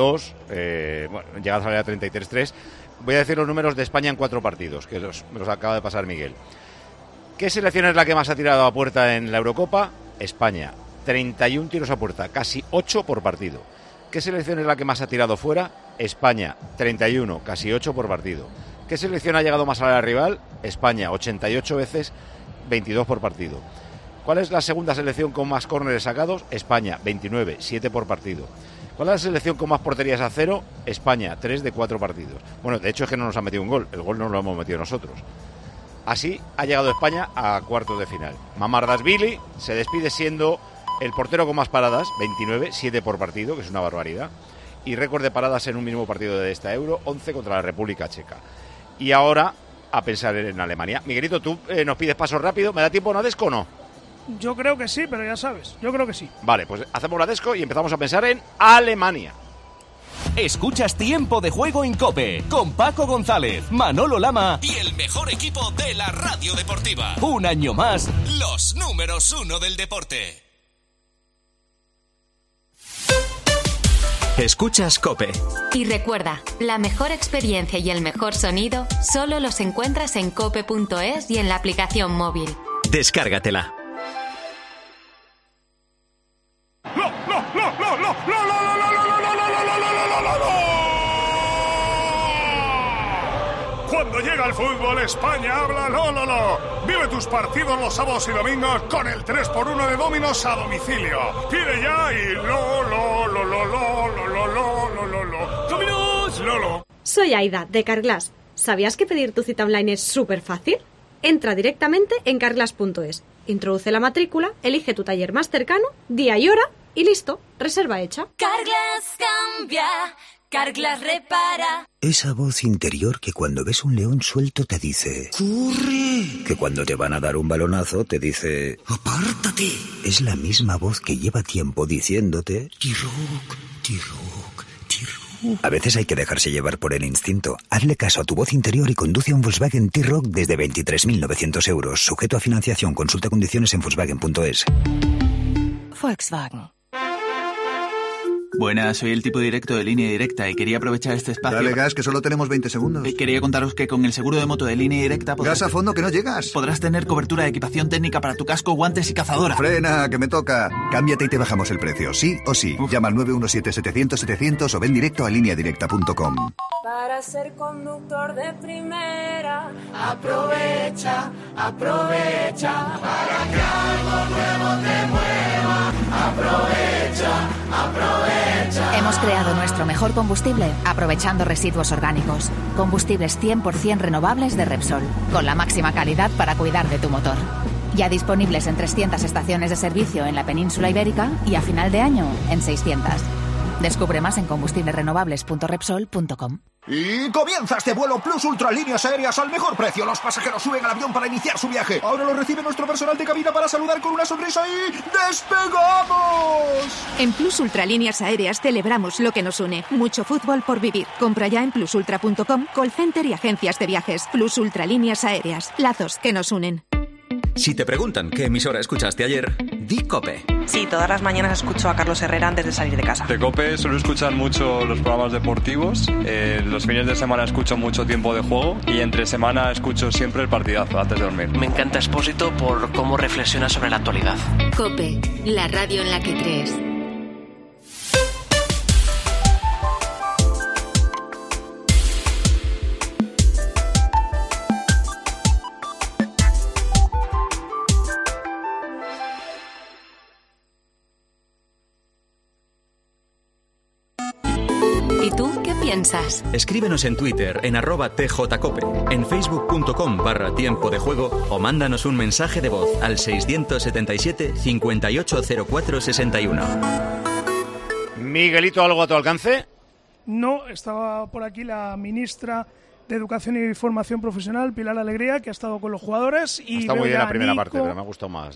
13-2, bueno, llegadas a la área 33-3. Voy a decir los números de España en 4 partidos, que me los acaba de pasar Miguel. ¿Qué selección es la que más ha tirado a puerta en la Eurocopa? España, 31 tiros a puerta, casi 8 por partido. ¿Qué selección es la que más ha tirado fuera? España, 31, casi 8 por partido. ¿Qué selección ha llegado más a la rival? España, 88 veces, 22 por partido. ¿Cuál es la segunda selección con más córneres sacados? España, 29, 7 por partido. ¿Cuál es la selección con más porterías a cero? España, 3 de 4 partidos. Bueno, de hecho es que no nos han metido un gol, el gol no lo hemos metido nosotros. Así ha llegado España a cuartos de final. Mamardashvili se despide siendo el portero con más paradas, 29, 7 por partido, que es una barbaridad. Y récord de paradas en un mismo partido de esta Euro, 11 contra la República Checa. Y ahora a pensar en Alemania. Miguelito, tú nos pides paso rápido. ¿Me da tiempo una desco o no? Yo creo que sí, pero ya sabes, yo creo que sí. Vale, pues hacemos la desco y empezamos a pensar en Alemania. Escuchas Tiempo de Juego en COPE con Paco González, Manolo Lama y el mejor equipo de la radio deportiva. Un año más, los números 1 del deporte. Escuchas COPE. Y recuerda, la mejor experiencia y el mejor sonido solo los encuentras en cope.es y en la aplicación móvil. Descárgatela. Cuando llega el fútbol, España habla lo. Vive tus partidos los sábados y domingos con el 3x1 de Domino's a domicilio. Pide ya y lo. ¡Domino's! ¡Lolo! Soy Aida, de Carglass. ¿Sabías que pedir tu cita online es súper fácil? Entra directamente en carglass.es, introduce la matrícula, elige tu taller más cercano, día y hora y listo, reserva hecha. Carglass cambia, Carglass repara. Esa voz interior que cuando ves un león suelto te dice ¡corre! Que cuando te van a dar un balonazo te dice ¡apártate! Es la misma voz que lleva tiempo diciéndote ¡T-Rock, T-Rock, T-Rock! A veces hay que dejarse llevar por el instinto. Hazle caso a tu voz interior y conduce un Volkswagen T-Rock desde 23.900 euros. Sujeto a financiación. Consulta condiciones en Volkswagen.es. Volkswagen. Buenas, soy el tipo directo de Línea Directa y quería aprovechar este espacio... Dale gas, que solo tenemos 20 segundos. Quería contaros que con el seguro de moto de Línea Directa... Gas a fondo, que no llegas. Podrás tener cobertura de equipación técnica para tu casco, guantes y cazadora. Frena, que me toca. Cámbiate y te bajamos el precio, sí o sí. Llama al 917-700-700 o ven directo a lineadirecta.com. Para ser conductor de primera, aprovecha para que algo nuevo te mueva. Aprovecha. Hemos creado nuestro mejor combustible aprovechando residuos orgánicos. Combustibles 100% renovables de Repsol, con la máxima calidad para cuidar de tu motor. Ya disponibles en 300 estaciones de servicio en la península ibérica y a final de año en 600. Descubre más en combustiblesrenovables.repsol.com. Y comienza este vuelo Plus Ultralíneas Aéreas al mejor precio. Los pasajeros suben al avión para iniciar su viaje. Ahora lo recibe nuestro personal de cabina para saludar con una sonrisa y ¡despegamos! En Plus Ultralíneas Aéreas celebramos lo que nos une. Mucho fútbol por vivir. Compra ya en plusultra.com, call center y agencias de viajes. Plus Ultralíneas Aéreas. Lazos que nos unen. Si te preguntan qué emisora escuchaste ayer, di COPE. Sí, todas las mañanas escucho a Carlos Herrera antes de salir de casa. De COPE suelo escuchar mucho los programas deportivos, los fines de semana escucho mucho Tiempo de Juego y entre semana escucho siempre el partidazo antes de dormir. Me encanta Expósito por cómo reflexiona sobre la actualidad. COPE, la radio en la que crees. ¿Y tú qué piensas? Escríbenos en Twitter en @tjcope, en facebook.com/tiempo de juego o mándanos un mensaje de voz al 677 580461. Miguelito, ¿algo a tu alcance? No, estaba por aquí la ministra de Educación y Formación Profesional, Pilar Alegría, que ha estado con los jugadores. Y está muy bien la primera parte, pero me ha gustado más.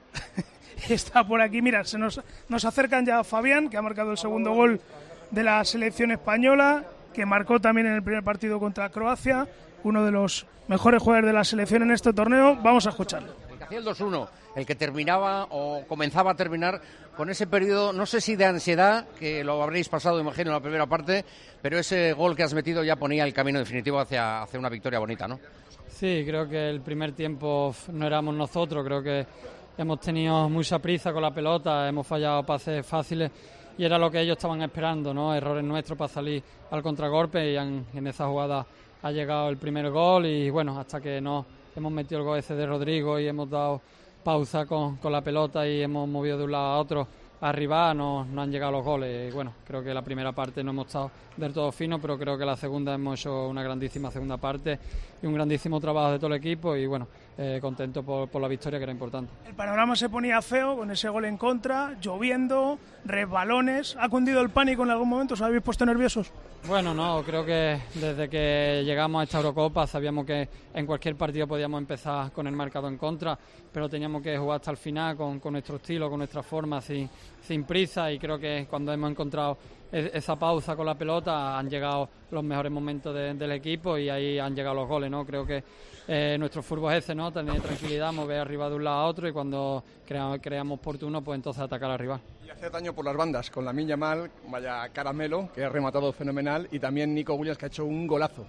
Está por aquí, mira, nos acercan ya a Fabián, que ha marcado el segundo gol de la selección española, que marcó también en el primer partido contra Croacia, uno de los mejores jugadores de la selección en este torneo. Vamos a escucharlo. El que hacía el 2-1, el que terminaba o comenzaba a terminar con ese periodo, no sé si de ansiedad, que lo habréis pasado, imagino, en la primera parte, pero ese gol que has metido ya ponía el camino definitivo hacia una victoria bonita, ¿no? Sí, creo que el primer tiempo no éramos nosotros, creo que hemos tenido mucha prisa con la pelota, hemos fallado pases fáciles y era lo que ellos estaban esperando, ¿no? Errores nuestros para salir al contragolpe y en esa jugada ha llegado el primer gol y bueno, hasta que no hemos metido el gol ese de Rodrigo y hemos dado pausa con la pelota y hemos movido de un lado a otro arriba, no han llegado los goles. Y bueno, creo que la primera parte no hemos estado del todo finos, pero creo que la segunda hemos hecho una grandísima segunda parte y un grandísimo trabajo de todo el equipo y bueno, contento por la victoria, que era importante. El panorama se ponía feo con ese gol en contra, lloviendo, resbalones. ¿Ha cundido el pánico en algún momento? ¿Os habéis puesto nerviosos? Bueno, no, creo que desde que llegamos a esta Eurocopa sabíamos que en cualquier partido podíamos empezar con el marcador en contra, pero teníamos que jugar hasta el final con nuestro estilo, con nuestra forma, sin prisa, y creo que cuando hemos encontrado esa pausa con la pelota han llegado los mejores momentos del equipo y ahí han llegado los goles, ¿no? Creo que nuestro fútbol es ese, ¿no? Tener tranquilidad, mover arriba de un lado a otro y cuando creamos oportuno, pues entonces atacar al rival. Y hacer daño por las bandas, con Lamine Yamal, vaya caramelo, que ha rematado fenomenal, y también Nico Williams, que ha hecho un golazo.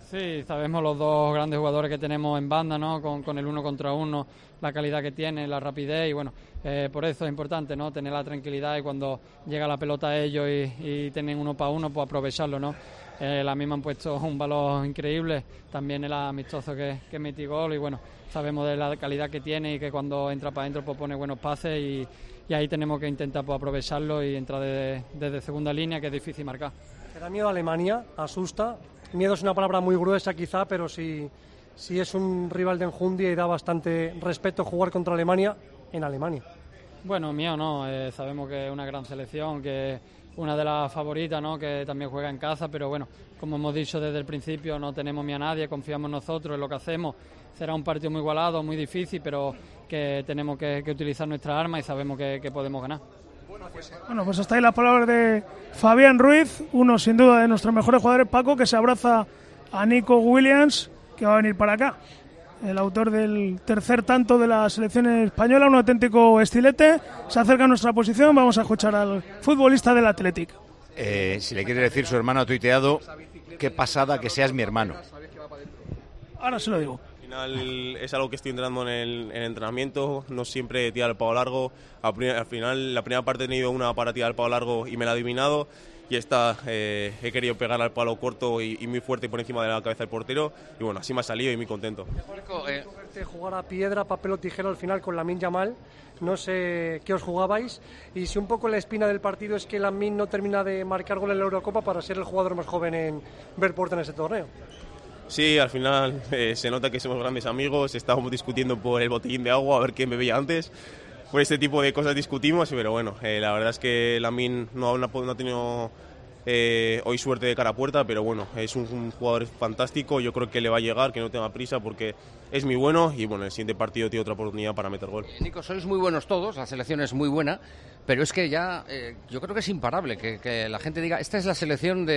Sí, sabemos los dos grandes jugadores que tenemos en banda, ¿no? Con el 1 contra 1, la calidad que tiene, la rapidez y bueno, por eso es importante, ¿no? Tener la tranquilidad y cuando llega la pelota a ellos y tienen 1 para 1, pues aprovecharlo, ¿no? La misma han puesto un valor increíble, también el amistoso que metí gol y bueno, sabemos de la calidad que tiene y que cuando entra para adentro pues pone buenos pases y ahí tenemos que intentar pues aprovecharlo y entrar desde segunda línea, que es difícil marcar. ¿Te da miedo a Alemania? ¿Asusta? Miedo es una palabra muy gruesa quizá, pero sí es un rival de enjundia y da bastante respeto jugar contra Alemania en Alemania. Bueno, mío no, sabemos que es una gran selección, que es una de las favoritas, ¿no? Que también juega en casa, pero bueno, como hemos dicho desde el principio, no tenemos miedo a nadie, confiamos nosotros en lo que hacemos. Será un partido muy igualado, muy difícil, pero que tenemos que utilizar nuestra arma y sabemos que podemos ganar. Bueno, pues hasta ahí las palabras de Fabián Ruiz, uno sin duda de nuestros mejores jugadores, Paco, que se abraza a Nico Williams, que va a venir para acá. El autor del tercer tanto de la selección española, un auténtico estilete. Se acerca a nuestra posición, vamos a escuchar al futbolista del Athletic. Si le quiere decir, su hermano ha tuiteado, qué pasada que seas mi hermano. Ahora se lo digo. Al final es algo que estoy entrando en el entrenamiento, no siempre tirar el palo largo. Al final, la primera parte he tenido una para tirar el palo largo y me la he adivinado. Y esta he querido pegar al palo corto y muy fuerte por encima de la cabeza del portero. Y bueno, así me ha salido y muy contento. Jugar a piedra, papel o tijera al final con Lamine Yamal. No sé qué os jugabais. Y si un poco la espina del partido es que Lamine no termina de marcar gol en la Eurocopa para ser el jugador más joven en ver puerta en ese torneo. Sí, al final se nota que somos grandes amigos. Estábamos discutiendo por el botellín de agua, a ver quién bebía antes. Por este tipo de cosas discutimos, pero bueno, la verdad es que Lamine no ha tenido hoy suerte de cara a puerta, pero bueno, es un jugador fantástico. Yo creo que le va a llegar, que no tenga prisa porque es muy bueno y bueno, el siguiente partido tiene otra oportunidad para meter gol. Nico, sois muy buenos todos, la selección es muy buena, pero es que ya yo creo que es imparable que la gente diga, esta es la selección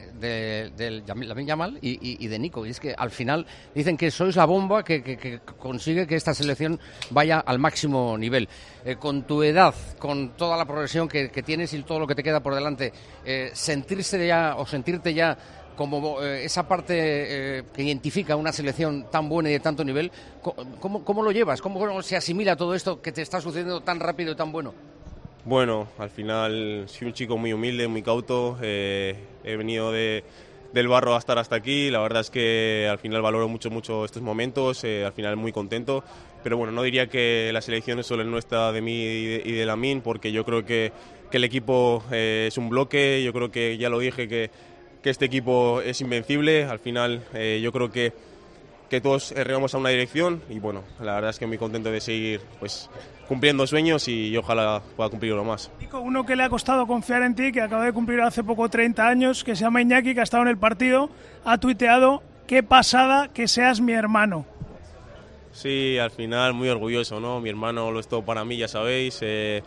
de Lamine Yamal y de Nico, y es que al final dicen que sois la bomba que consigue que esta selección vaya al máximo nivel. Con tu edad, con toda la progresión que tienes y todo lo que te queda por delante, sentirte ya como esa parte que identifica una selección tan buena y de tanto nivel, ¿cómo lo llevas? ¿Cómo se asimila todo esto que te está sucediendo tan rápido y tan bueno? Bueno, al final soy un chico muy humilde, muy cauto, he venido del barro a estar hasta aquí, la verdad es que al final valoro mucho estos momentos, al final muy contento, pero bueno, no diría que la selección es solo nuestra de mí y de Lamine, porque yo creo que el equipo es un bloque, yo creo que ya lo dije que este equipo es invencible, al final yo creo que todos remamos a una dirección y bueno, la verdad es que muy contento de seguir pues cumpliendo sueños y ojalá pueda cumplirlo más. Nico, uno que le ha costado confiar en ti, que acaba de cumplir hace poco 30 años, que se llama Iñaki, que ha estado en el partido, ha tuiteado, qué pasada que seas mi hermano. Sí, al final muy orgulloso, ¿no? Mi hermano lo es todo para mí, ya sabéis.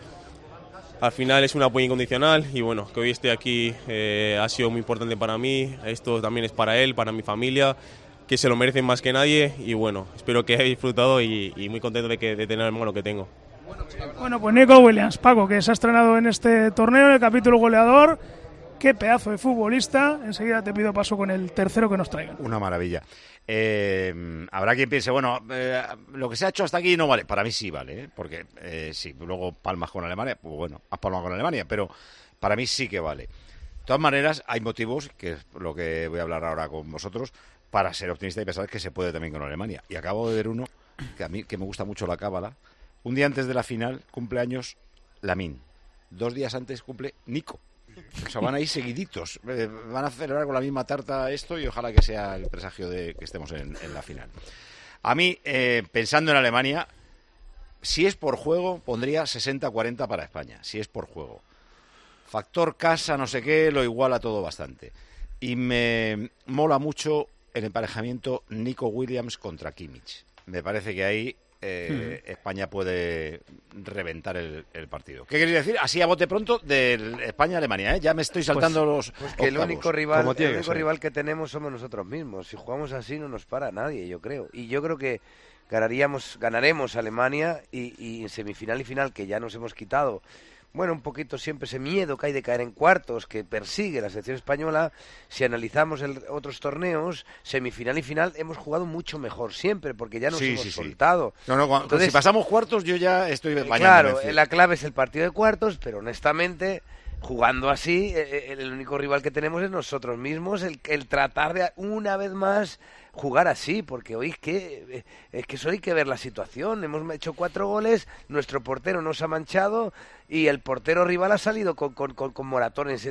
Al final es un apoyo incondicional y bueno, que hoy esté aquí ha sido muy importante para mí. Esto también es para él, para mi familia, que se lo merecen más que nadie y bueno, espero que hayáis disfrutado y muy contento de tener el hermano que tengo. Bueno, pues Nico Williams, Paco, que se ha estrenado en este torneo, en el capítulo goleador. Qué pedazo de futbolista. Enseguida te pido paso con el tercero que nos traigan. Una maravilla. Habrá quien piense, bueno, lo que se ha hecho hasta aquí no vale. Para mí sí vale, porque sí, luego palmas con Alemania, pues bueno, has palmado con Alemania, pero para mí sí que vale. De todas maneras, hay motivos, que es lo que voy a hablar ahora con vosotros, para ser optimista y pensar que se puede también con Alemania. Y acabo de ver uno, que a mí que me gusta mucho la cábala. Un día antes de la final, cumpleaños Lamine. 2 días antes cumple Nico. O sea, van a ir seguiditos. Van a celebrar con la misma tarta esto y ojalá que sea el presagio de que estemos en la final. A mí, pensando en Alemania, si es por juego, pondría 60-40 para España. Si es por juego. Factor casa, no sé qué, lo iguala todo bastante. Y me mola mucho el emparejamiento Nico Williams contra Kimmich. Me parece que ahí España puede reventar el partido. ¿Qué queréis decir? Así a bote pronto del España-Alemania, ¿eh? Ya me estoy saltando los pues que octavos. el único rival que tenemos somos nosotros mismos. Si jugamos así no nos para nadie, yo creo. Y yo creo que ganaremos a Alemania y en semifinal y final, que ya nos hemos quitado bueno, un poquito siempre ese miedo que hay de caer en cuartos que persigue la selección española. Si analizamos otros torneos, semifinal y final, hemos jugado mucho mejor siempre, porque ya nos hemos soltado. Entonces, si pasamos cuartos, yo ya estoy bañándome. Claro, la clave es el partido de cuartos, pero honestamente, jugando así, el único rival que tenemos es nosotros mismos, el tratar de una vez más jugar así, porque hoy es que eso hay que ver la situación. Hemos hecho 4 goles, nuestro portero nos ha manchado y el portero rival ha salido con moratones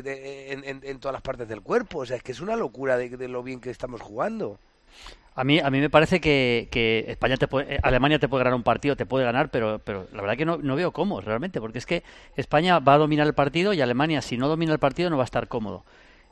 en todas las partes del cuerpo. O sea, es que es una locura de lo bien que estamos jugando. A mí me parece que Alemania te puede ganar un partido, te puede ganar, pero la verdad que no veo cómo realmente, porque es que España va a dominar el partido y Alemania, si no domina el partido, no va a estar cómodo.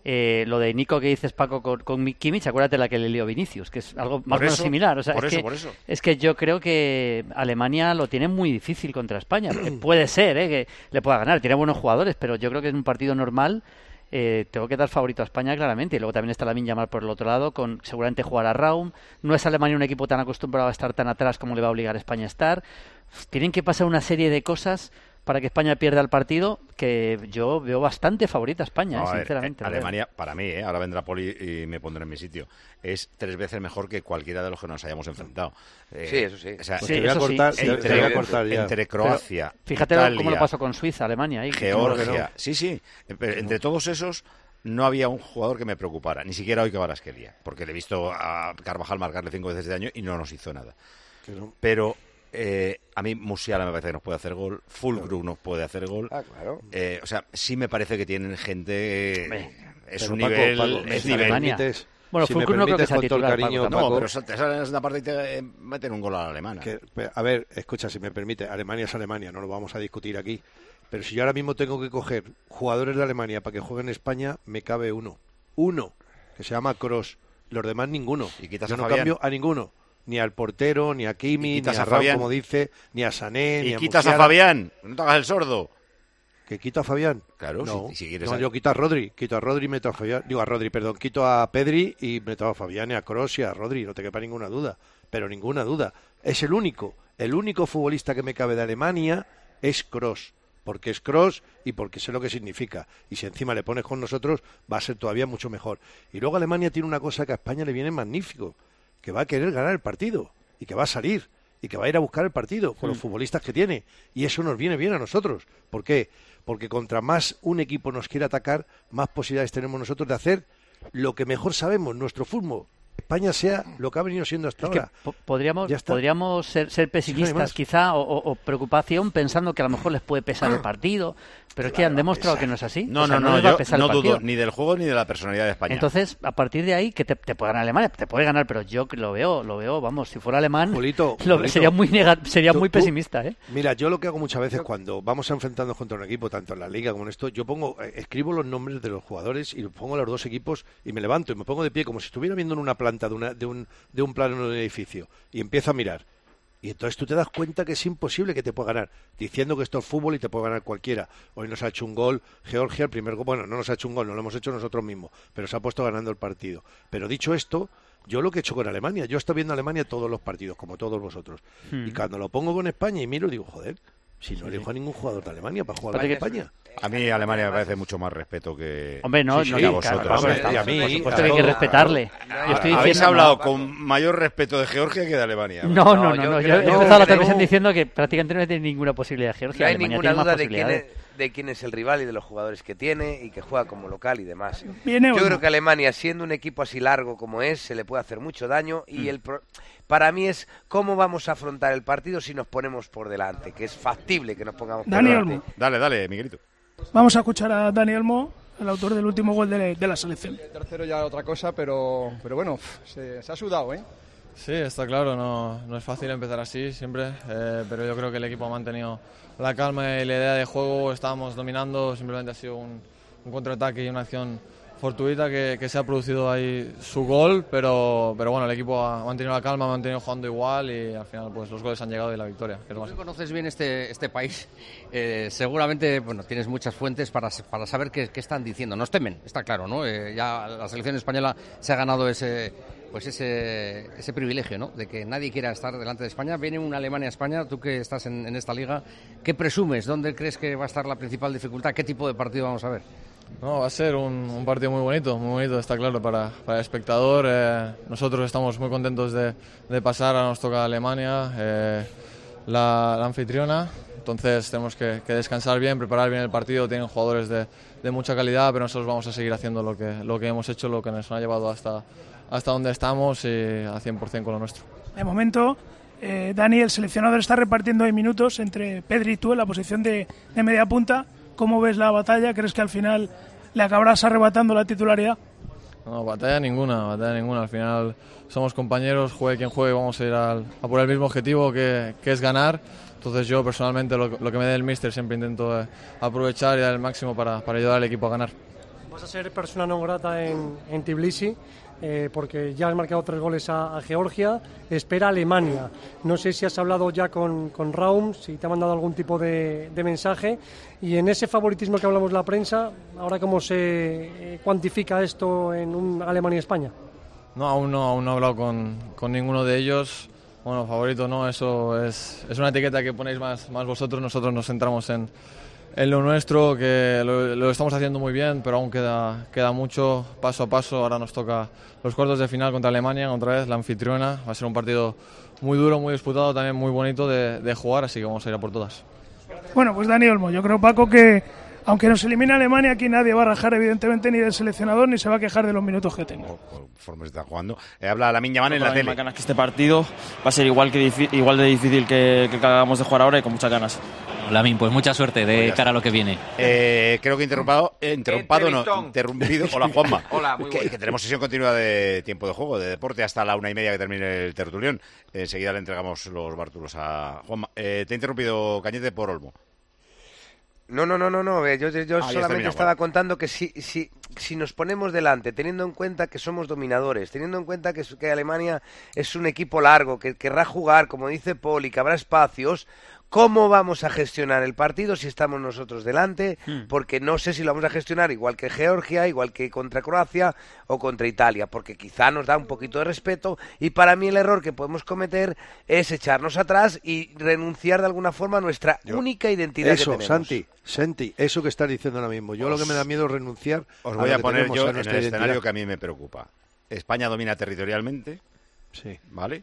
Lo de Nico que dices, Paco, con Kimmich, acuérdate la que le lió Vinicius, que es algo más o menos similar. O sea, por eso. Es que yo creo que Alemania lo tiene muy difícil contra España. Puede ser que le pueda ganar, tiene buenos jugadores, pero yo creo que en un partido normal tengo que dar favorito a España claramente. Y luego también está Lamine Yamal por el otro lado, con seguramente jugará Raum. No es Alemania un equipo tan acostumbrado a estar tan atrás como le va a obligar a España a estar. Tienen que pasar una serie de cosas para que España pierda el partido, que yo veo bastante favorita a España, sinceramente. Alemania, para mí, ahora vendrá Poli y me pondré en mi sitio, es 3 veces mejor que cualquiera de los que nos hayamos enfrentado. Sí, eso sí. O sea, te voy a cortar ya. Entre Croacia, fíjate Italia, cómo lo pasó con Suiza, Alemania. Georgia, entre todos esos no había un jugador que me preocupara, ni siquiera hoy que Kvaratskhelia, porque le he visto a Carvajal marcarle 5 veces de daño y no nos hizo nada. Pero a mí Musiala me parece que nos puede hacer gol, Füllkrug nos puede hacer gol. Claro. O sea, sí me parece que tienen gente, es un Paco, nivel, es nivel. Bueno, si Füllkrug no creo que sea titular, cariño, Paco, no, pero te sales una parte y te meten un gol a la alemana. A ver, escucha, si me permite, Alemania es Alemania, no lo vamos a discutir aquí. Pero si yo ahora mismo tengo que coger jugadores de Alemania para que jueguen en España, me cabe uno, que se llama Kroos. Los demás ninguno. Y quitas yo a no Fabián. Cambio a ninguno. Ni al portero, ni a Kimmich, ni a Raúl, Fabián, como dice, ni a Sané, ni a quitas Musiala. a Fabián, no te hagas el sordo. ¿Que quito a Fabián? Claro, no, si quieres. No, yo quito a Rodri y meto a Fabián. Digo a Rodri, perdón, quito a Pedri y meto a Fabián y a Kroos y a Rodri, no te quepa ninguna duda. Pero ninguna duda. Es el único futbolista que me cabe de Alemania es Kroos. Porque es Kroos y porque sé lo que significa. Y si encima le pones con nosotros, va a ser todavía mucho mejor. Y luego Alemania tiene una cosa que a España le viene magnífico, que va a querer ganar el partido y que va a salir y que va a ir a buscar el partido con los futbolistas que tiene. Y eso nos viene bien a nosotros. ¿Por qué? Porque contra más un equipo nos quiere atacar, más posibilidades tenemos nosotros de hacer lo que mejor sabemos, nuestro fútbol. España sea lo que ha venido siendo hasta ahora. Podríamos ser pesimistas quizá o preocupación pensando que a lo mejor les puede pesar el partido, pero es que han demostrado que no es así. No, yo no dudo ni del juego ni de la personalidad de España. Entonces, a partir de ahí, que te puede ganar Alemania, te puede ganar, pero yo lo veo, vamos, si fuera alemán, Polito, sería muy pesimista. Mira, yo lo que hago muchas veces cuando vamos enfrentarnos contra un equipo, tanto en la Liga como en esto, yo escribo los nombres de los jugadores y los pongo a los dos equipos y me levanto y me pongo de pie como si estuviera viendo en una planta de un plano de un edificio y empiezo a mirar. Y entonces tú te das cuenta que es imposible que te pueda ganar, diciendo que esto es fútbol y te puede ganar cualquiera. Hoy nos ha hecho un gol Georgia, el primer gol, bueno, no nos ha hecho un gol, no lo hemos hecho nosotros mismos, pero se ha puesto ganando el partido. Pero dicho esto, yo lo que he hecho con Alemania, yo estoy viendo a Alemania todos los partidos, como todos vosotros. Y cuando lo pongo con España y miro, digo, joder, si no elijo a ningún jugador de Alemania para jugar con España. A mí Alemania me parece mucho más respeto que... Hombre, no, que a vosotros. Y a mí, por supuesto que hay que respetarle. Habéis hablado con mayor respeto de Georgia que de Alemania. No. Yo he empezado la transmisión diciendo que prácticamente no tiene ninguna posibilidad de Georgia. No hay Alemania ninguna tiene duda más de quién es el rival y de los jugadores que tiene y que juega como local y demás. Yo creo que Alemania, siendo un equipo así largo como es, se le puede hacer mucho daño y para mí es cómo vamos a afrontar el partido si nos ponemos por delante, que es factible que nos pongamos por delante. Dale, Miguelito. Vamos a escuchar a Dani Olmo, el autor del último gol de la selección. El tercero ya otra cosa, pero bueno, se ha sudado, ¿eh? Sí, está claro, no es fácil empezar así siempre, pero yo creo que el equipo ha mantenido la calma y la idea de juego, estábamos dominando, simplemente ha sido un contraataque y una acción fortuita que se ha producido ahí su gol, pero bueno, el equipo ha mantenido la calma, ha mantenido jugando igual y al final pues los goles han llegado y la victoria. Tú conoces bien este país, seguramente tienes muchas fuentes para saber qué están diciendo. Nos temen, está claro, ¿no? Ya la selección española se ha ganado ese pues ese privilegio, ¿no? De que nadie quiera estar delante de España. Viene una Alemania-España, tú que estás en esta liga, ¿qué presumes? ¿Dónde crees que va a estar la principal dificultad? ¿Qué tipo de partido vamos a ver? No, va a ser un partido muy bonito, está claro, para el espectador. Nosotros estamos muy contentos de pasar, ahora nos toca Alemania, la anfitriona, entonces tenemos que descansar bien, preparar bien el partido, tienen jugadores de mucha calidad, pero nosotros vamos a seguir haciendo lo que hemos hecho, lo que nos ha llevado hasta donde estamos y a 100% con lo nuestro. De momento, Dani, el seleccionador está repartiendo ahí minutos entre Pedri y tú en la posición de media punta. ¿Cómo ves la batalla? ¿Crees que al final le acabarás arrebatando la titularidad? No, batalla ninguna. Al final somos compañeros, juegue quien juegue, vamos a ir a por el mismo objetivo que es ganar. Entonces yo personalmente lo que me dé el míster siempre intento aprovechar y dar el máximo para ayudar al equipo a ganar. Vas a ser persona non grata en Tbilisi. Porque ya has marcado 3 goles a Georgia, espera Alemania. No sé si has hablado ya con Raum, si te ha mandado algún tipo de mensaje, y en ese favoritismo que hablamos la prensa, ¿ahora cómo se cuantifica esto en un Alemania-España? No, aún no he hablado con ninguno de ellos. Bueno, favorito no, eso es una etiqueta que ponéis más vosotros. Nosotros nos centramos en lo nuestro, que lo estamos haciendo muy bien, pero aún queda mucho, paso a paso. Ahora nos toca los cuartos de final contra Alemania, otra vez la anfitriona. Va a ser un partido muy duro, muy disputado, también muy bonito de jugar, así que vamos a ir a por todas. Bueno, pues Dani Olmo, yo creo, Paco, que aunque nos elimine Alemania, aquí nadie va a rajar evidentemente ni del seleccionador ni se va a quejar de los minutos que tenga. Conforme está jugando. Habla Lamine Yamal en la tele. Ganas que este partido va a ser igual de difícil que acabamos de jugar ahora y con muchas ganas. Lamine, pues mucha suerte de cara a lo que viene. Creo que interrumpido. Hola, Juanma. Hola, muy que tenemos sesión continua de tiempo de juego, de deporte, hasta la 1:30 que termine el tertulión. Enseguida le entregamos los bártulos a Juanma. Te he interrumpido, Cañete, por Olmo. No. Yo solamente estaba contando que si nos ponemos delante, teniendo en cuenta que somos dominadores, teniendo en cuenta que Alemania es un equipo largo, que querrá jugar, como dice Paul, y que habrá espacios, ¿cómo vamos a gestionar el partido si estamos nosotros delante? Porque no sé si lo vamos a gestionar igual que Georgia, igual que contra Croacia o contra Italia, porque quizá nos da un poquito de respeto, y para mí el error que podemos cometer es echarnos atrás y renunciar de alguna forma a nuestra única identidad que tenemos. Santi, eso que estás diciendo ahora mismo. Yo lo que me da miedo es renunciar. Os voy a poner yo en el escenario que a mí me preocupa. España domina territorialmente, sí, ¿vale?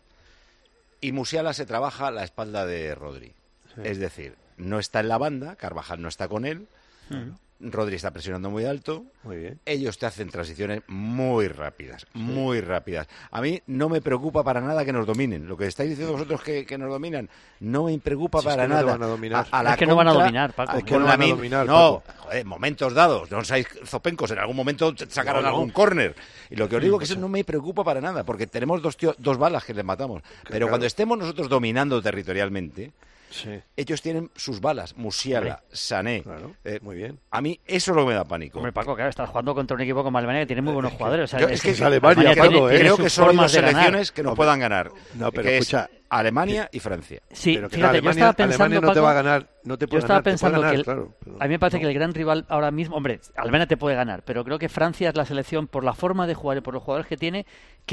Y Musiala se trabaja a la espalda de Rodri. Sí. Es decir, no está en la banda, Carvajal no está con él, Rodri está presionando muy alto. Muy bien. Ellos te hacen transiciones muy rápidas, muy rápidas. A mí no me preocupa para nada que nos dominen. Lo que estáis diciendo vosotros que nos dominan, no me preocupa para nada. No van a dominar. Es que no van a dominar, Paco. Es que no van a dominar, no, joder, momentos dados, no seáis zopencos, en algún momento sacarán algún córner. Y lo que os digo es que eso no me preocupa para nada, porque tenemos dos balas que les matamos. Pero cuando estemos nosotros dominando territorialmente, ellos tienen sus balas, Musiala, Sané. Claro, muy bien. A mí eso es lo que me da pánico. Hombre, Paco, claro, estás jugando contra un equipo como Alemania que tiene muy buenos jugadores. O sea, es que Alemania creo que solo hay dos selecciones que nos puedan ganar. No, pero escucha, Alemania y Francia. Sí, pero fíjate, yo estaba pensando, Alemania no te va a ganar, no te puede yo estaba ganar, pensando ganar, que claro, a mí me parece que el gran rival ahora mismo, hombre, Alemania te puede ganar, pero creo que Francia es la selección por la forma de jugar y por los jugadores que tiene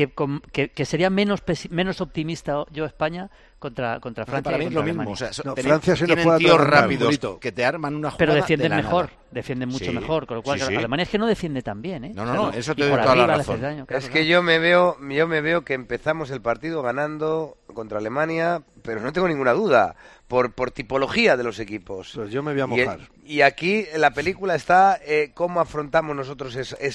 que sería menos optimista yo España contra Francia. Para mí es lo mismo, o sea, Francia se nos puede tíos rápidos que te arman una jugada. Pero defienden mejor, defienden mucho mejor, con lo cual Alemania es que no defiende tan bien, ¿eh? No, eso te doy toda la razón. Es que yo me veo que empezamos el partido ganando contra Alemania, pero no tengo ninguna duda, por tipología de los equipos. Pues yo me voy a mojar. Y aquí en la película está cómo afrontamos nosotros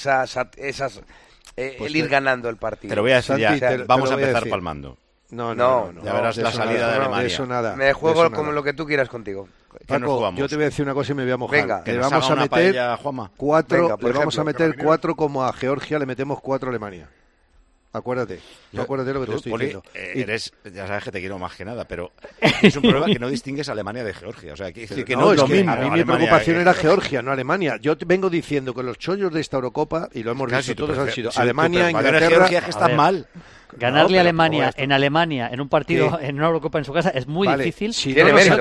el ir ganando el partido. Te lo voy a decir ya, vamos a empezar palmando. No. Ya verás la salida de Alemania. Eso nada. Me juego como lo que tú quieras contigo. Paco, yo te voy a decir una cosa y me voy a mojar. Venga, le vamos a meter paella, Juanma. 4, le vamos a meter 4 como a Georgia le metemos 4 a Alemania. Acuérdate lo que te estoy diciendo. Ya sabes que te quiero más que nada, pero es un problema que no distingues a Alemania de Georgia. O sea, que no es lo mismo. A mí mi preocupación era Georgia, no Alemania. Yo vengo diciendo que los chollos de esta Eurocopa, y lo hemos visto todos, han sido Alemania, Inglaterra... Georgia que está mal. Ganarle a Alemania en Alemania, en un partido, en una Eurocopa en su casa, es muy difícil. Sí, creo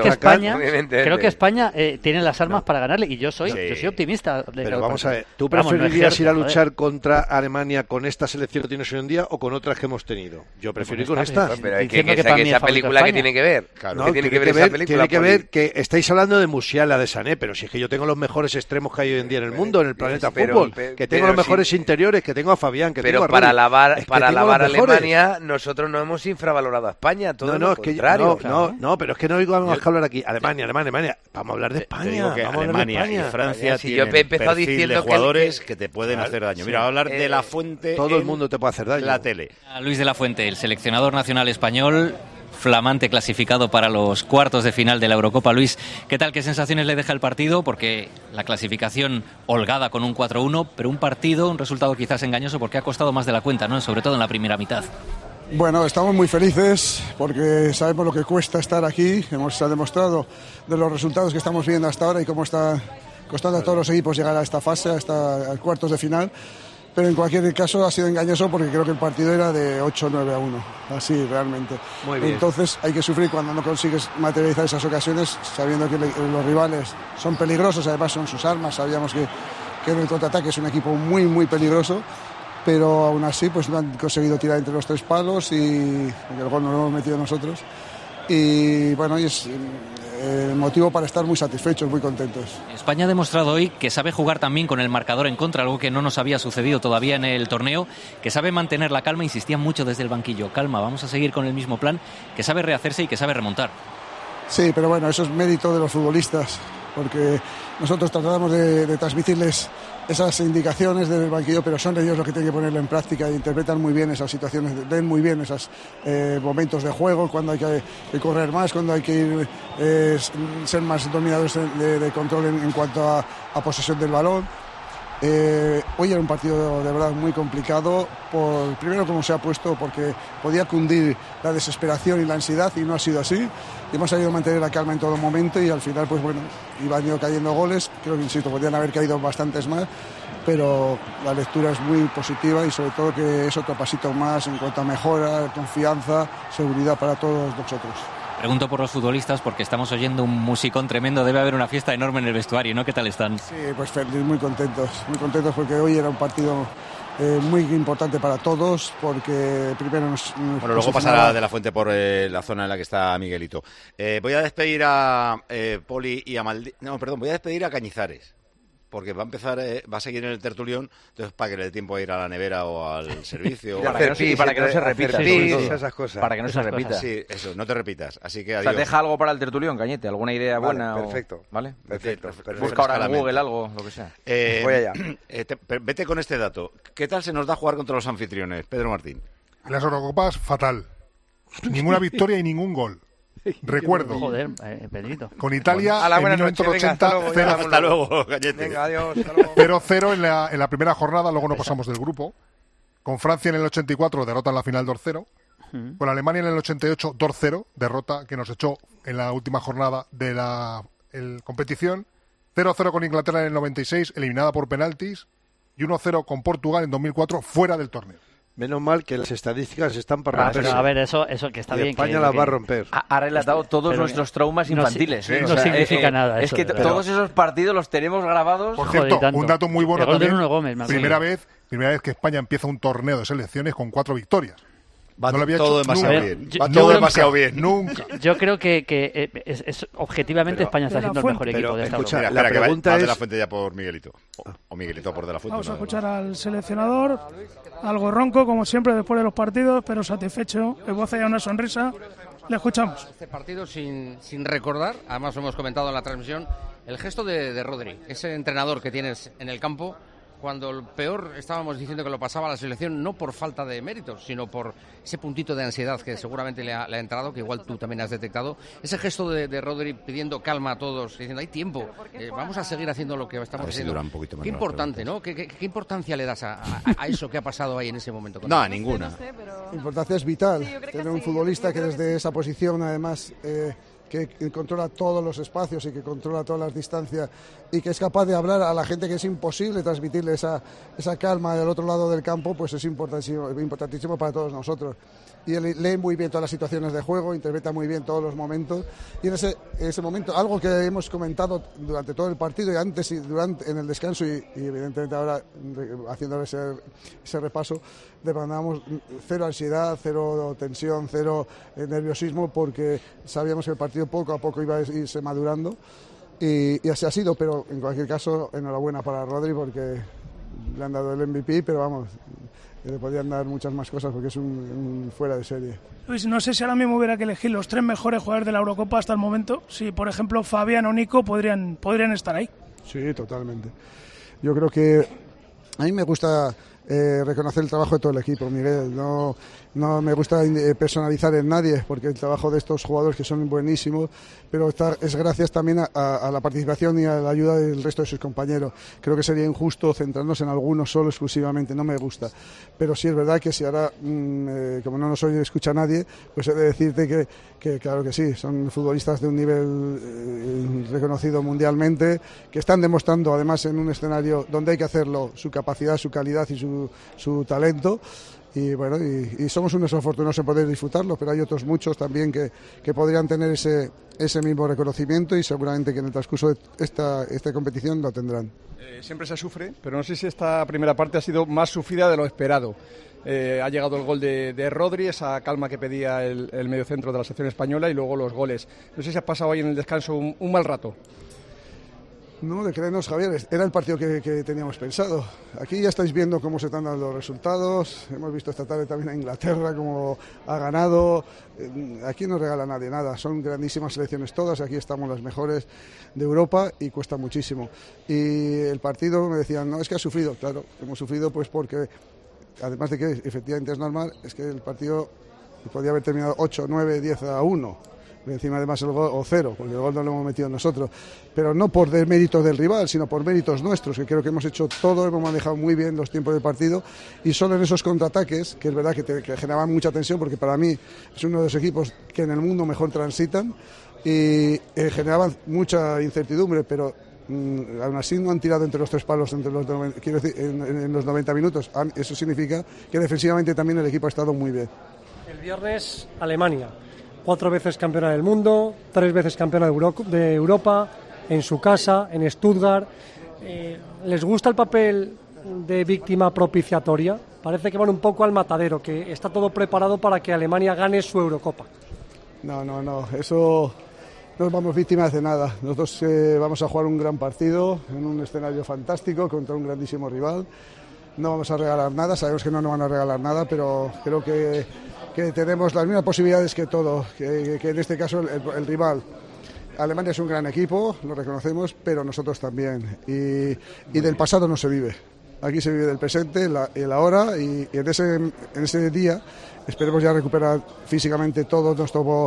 que España tiene las armas para ganarle y yo soy optimista. Pero vamos a ver, ¿tú preferirías ir a luchar contra Alemania con esta selección que tienes hoy en día o con otras que hemos tenido? Yo prefiero ir con estas. Pero es que esa película que tiene que ver. Claro, ¿qué tiene que ver esa película? Tiene que ver que estáis hablando de Musiala, de Sané, pero si es que yo tengo los mejores extremos que hay hoy en día en el mundo, en el planeta fútbol, que tengo los mejores interiores, que tengo a Fabián, que tengo a Pero para alabar a Alemania, nosotros no hemos infravalorado a España, todo lo contrario. No, pero es que no vamos a hablar aquí. Alemania. Vamos a hablar de España. Te digo que vamos Alemania y Francia si yo he empezado perfil de jugadores que te pueden hacer daño. Mira, a hablar de La Fuente. Todo el mundo te puede hacer daño. La tele. A Luis de la Fuente, el seleccionador nacional español, flamante clasificado para los cuartos de final de la Eurocopa. Luis, ¿qué tal? ¿Qué sensaciones le deja el partido? Porque la clasificación holgada con un 4-1, pero un partido, un resultado quizás engañoso porque ha costado más de la cuenta, ¿no? Sobre todo en la primera mitad. Bueno, estamos muy felices porque sabemos lo que cuesta estar aquí. Hemos demostrado de los resultados que estamos viendo hasta ahora y cómo está costando a todos los equipos llegar a esta fase, hasta a cuartos de final. Pero en cualquier caso ha sido engañoso porque creo que el partido era de 8-9-1, así realmente. Muy bien. Entonces hay que sufrir cuando no consigues materializar esas ocasiones, sabiendo que los rivales son peligrosos, además son sus armas. Sabíamos que en el contraataque es un equipo muy, muy peligroso, pero aún así pues no han conseguido tirar entre los 3 palos y el gol no lo hemos metido nosotros. Y bueno, es motivo para estar muy satisfechos, muy contentos. España ha demostrado hoy que sabe jugar también con el marcador en contra, algo que no nos había sucedido todavía en el torneo, que sabe mantener la calma, insistían mucho desde el banquillo, calma, vamos a seguir con el mismo plan, que sabe rehacerse y que sabe remontar. Sí, pero bueno, eso es mérito de los futbolistas, porque nosotros tratamos de transmitirles esas indicaciones del banquillo, pero son ellos los que tienen que ponerlo en práctica e interpretan muy bien esas situaciones, ven muy bien esos momentos de juego, cuando hay que correr más, cuando hay que ir, ser más dominadores de control en cuanto a posesión del balón. Hoy era un partido de verdad muy complicado, primero como se ha puesto, porque podía cundir la desesperación y la ansiedad y no ha sido así. Hemos sabido mantener la calma en todo momento y al final pues bueno, iban ido cayendo goles, creo que insisto, podrían haber caído bastantes más, pero la lectura es muy positiva y sobre todo que es otro pasito más en cuanto a mejora, confianza, seguridad para todos nosotros. Pregunto por los futbolistas porque estamos oyendo un musicón tremendo, debe haber una fiesta enorme en el vestuario, ¿no? ¿Qué tal están? Sí, pues muy contentos porque hoy era un partido muy importante para todos, porque primero bueno, luego pasará de la Fuente por la zona en la que está Miguelito. Voy a despedir a Poli y a voy a despedir a Cañizares. Porque va a empezar, va a seguir en el tertulión, entonces para que le dé tiempo a ir a la nevera o al servicio. Para que no se repita. Esas cosas. Para que no se repita. Sí, eso, no te repitas. Así que adiós. O sea, deja algo para el tertulión, Cañete, alguna idea buena. Perfecto. ¿Vale? Perfecto. Busca ahora en Google algo, lo que sea. Voy allá. Vete con este dato. ¿Qué tal se nos da jugar contra los anfitriones, Pedro Martín? En las Eurocopas, fatal. Ninguna victoria y ningún gol. Recuerdo. Joder, Pedrito. Con Italia en 1980 hasta luego, Cañete. Venga, adiós. 0-0 en la primera jornada, luego no pasamos del grupo. Con Francia en el 84, derrota en la final 2-0. Con Alemania en el 88, 2-0, derrota que nos echó en la última jornada de la competición. 0-0 con Inglaterra en el 96, eliminada por penaltis. Y 1-0 con Portugal en 2004, fuera del torneo. Menos mal que las estadísticas están para romper. Pero a ver, eso que está bien. España las va a romper. Ha relatado todos nuestros traumas infantiles. No significa nada. Es que todos esos partidos los tenemos grabados. Por cierto, un dato muy bueno también. Gómez, primera vez que España empieza un torneo de selecciones con 4 victorias. Va no todo demasiado bien. Va todo demasiado bien. Nunca. Yo creo que objetivamente España está siendo el mejor equipo de esta Europa. La pregunta es... de la Fuente ya por Miguelito. O Miguelito por de la Fuente. Vamos a escuchar al seleccionador, algo ronco, como siempre, después de los partidos, pero satisfecho. Esboza ya una sonrisa. Le escuchamos. Este partido sin recordar, además lo hemos comentado en la transmisión, el gesto de Rodri, ese entrenador que tienes en el campo. Cuando el peor estábamos diciendo que lo pasaba a la selección, no por falta de méritos, sino por ese puntito de ansiedad que seguramente le ha entrado, que igual tú también has detectado. Ese gesto de Rodri pidiendo calma a todos, diciendo, hay tiempo, vamos a seguir haciendo lo que estamos haciendo. Qué importante, ¿no? ¿Qué importancia le das a eso que ha pasado ahí en ese momento? No, ninguna. La importancia es vital. Tener un futbolista que desde esa posición, además, que controla todos los espacios y que controla todas las distancias y que es capaz de hablar a la gente, que es imposible transmitirle esa calma del otro lado del campo, pues es importantísimo para todos nosotros. Y él lee muy bien todas las situaciones de juego, interpreta muy bien todos los momentos, y en ese momento, algo que hemos comentado durante todo el partido y antes y durante en el descanso y evidentemente ahora haciendo ese repaso, demandamos cero ansiedad, cero tensión, cero nerviosismo, porque sabíamos que el partido poco a poco iba a irse madurando y así ha sido, pero en cualquier caso enhorabuena para Rodri porque le han dado el MVP, pero vamos, le podrían dar muchas más cosas porque es un fuera de serie. Luis, no sé si ahora mismo hubiera que elegir los 3 mejores jugadores de la Eurocopa hasta el momento, si por ejemplo Fabián o Nico podrían estar ahí. Sí, totalmente. Yo creo que a mí me gusta reconocer el trabajo de todo el equipo, Miguel. No me gusta personalizar en nadie, porque el trabajo de estos jugadores que son buenísimos, pero es gracias también a la participación y a la ayuda del resto de sus compañeros. Creo que sería injusto centrarnos en algunos solo exclusivamente, no me gusta. Pero sí es verdad que si ahora, como no nos escucha nadie, pues he de decirte que claro que sí, son futbolistas de un nivel reconocido mundialmente, que están demostrando además en un escenario donde hay que hacerlo, su capacidad, su calidad y su talento. Y bueno, y somos unos afortunados en poder disfrutarlo, pero hay otros muchos también que podrían tener ese mismo reconocimiento y seguramente que en el transcurso de esta competición lo tendrán. Siempre se sufre, pero no sé si esta primera parte ha sido más sufrida de lo esperado. Ha llegado el gol de Rodri, esa calma que pedía el mediocentro de la selección española, y luego los goles. No sé si has pasado ahí en el descanso un mal rato. No, de creernos, Javier, era el partido que teníamos pensado. Aquí ya estáis viendo cómo se están dando los resultados. Hemos visto esta tarde también a Inglaterra cómo ha ganado. Aquí no regala nadie nada, son grandísimas selecciones todas, aquí estamos las mejores de Europa y cuesta muchísimo. Y el partido me decían, no, es que ha sufrido. Claro, hemos sufrido pues porque, además de que efectivamente es normal, es que el partido podía haber terminado 8, 9, 10-1. Encima además el gol, o 0, porque el gol no lo hemos metido nosotros, pero no por méritos del rival, sino por méritos nuestros, que creo que hemos hecho todo, hemos manejado muy bien los tiempos del partido, y solo en esos contraataques, que es verdad que generaban mucha tensión, porque para mí es uno de los equipos que en el mundo mejor transitan, y generaban mucha incertidumbre, pero aún así no han tirado entre los 3 palos quiero decir, en los 90 minutos. Eso significa que defensivamente también el equipo ha estado muy bien. El viernes Alemania, 4 veces campeona del mundo, 3 veces campeona de Europa, en su casa, en Stuttgart. ¿Les gusta el papel de víctima propiciatoria? Parece que van un poco al matadero, que está todo preparado para que Alemania gane su Eurocopa. No, eso no vamos víctimas de nada. Nosotros vamos a jugar un gran partido en un escenario fantástico contra un grandísimo rival. No vamos a regalar nada, sabemos que no nos van a regalar nada, pero creo que tenemos las mismas posibilidades que todos, que en este caso el rival. Alemania es un gran equipo, lo reconocemos, pero nosotros también. Y del pasado no se vive. Aquí se vive del presente, el ahora, y en ese día esperemos ya recuperar físicamente todas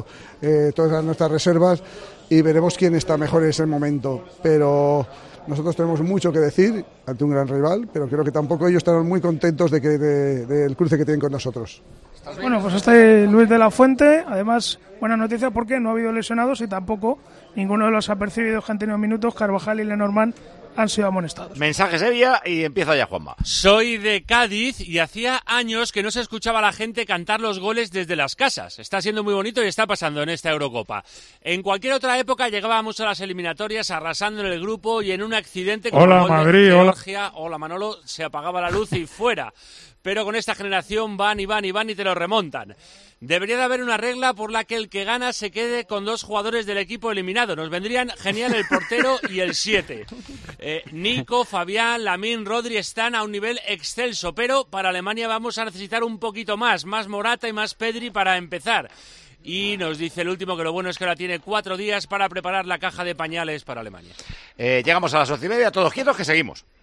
nuestras reservas y veremos quién está mejor en ese momento. Pero nosotros tenemos mucho que decir ante un gran rival, pero creo que tampoco ellos estarán muy contentos del cruce que tienen con nosotros. Bueno, pues este Luis de la Fuente, además, buena noticia porque no ha habido lesionados y tampoco ninguno de los apercibidos que han tenido minutos, Carvajal y Lenormand, han sido amonestados. Mensaje Sevilla y empieza ya Juanma. Soy de Cádiz y hacía años que no se escuchaba a la gente cantar los goles desde las casas. Está siendo muy bonito y está pasando en esta Eurocopa. En cualquier otra época llegábamos a las eliminatorias arrasando en el grupo y en un accidente como hola, el gol Madrid, de Georgia, hola Manolo, se apagaba la luz y fuera. Pero con esta generación van y te lo remontan. Debería de haber una regla por la que el que gana se quede con 2 jugadores del equipo eliminado. Nos vendrían genial el portero y el 7. Nico, Fabián, Lamine, Rodri están a un nivel excelso, pero para Alemania vamos a necesitar un poquito más Morata y más Pedri para empezar. Y nos dice el último que lo bueno es que ahora tiene 4 días para preparar la caja de pañales para Alemania. Llegamos a las 11:30, todos quietos que seguimos.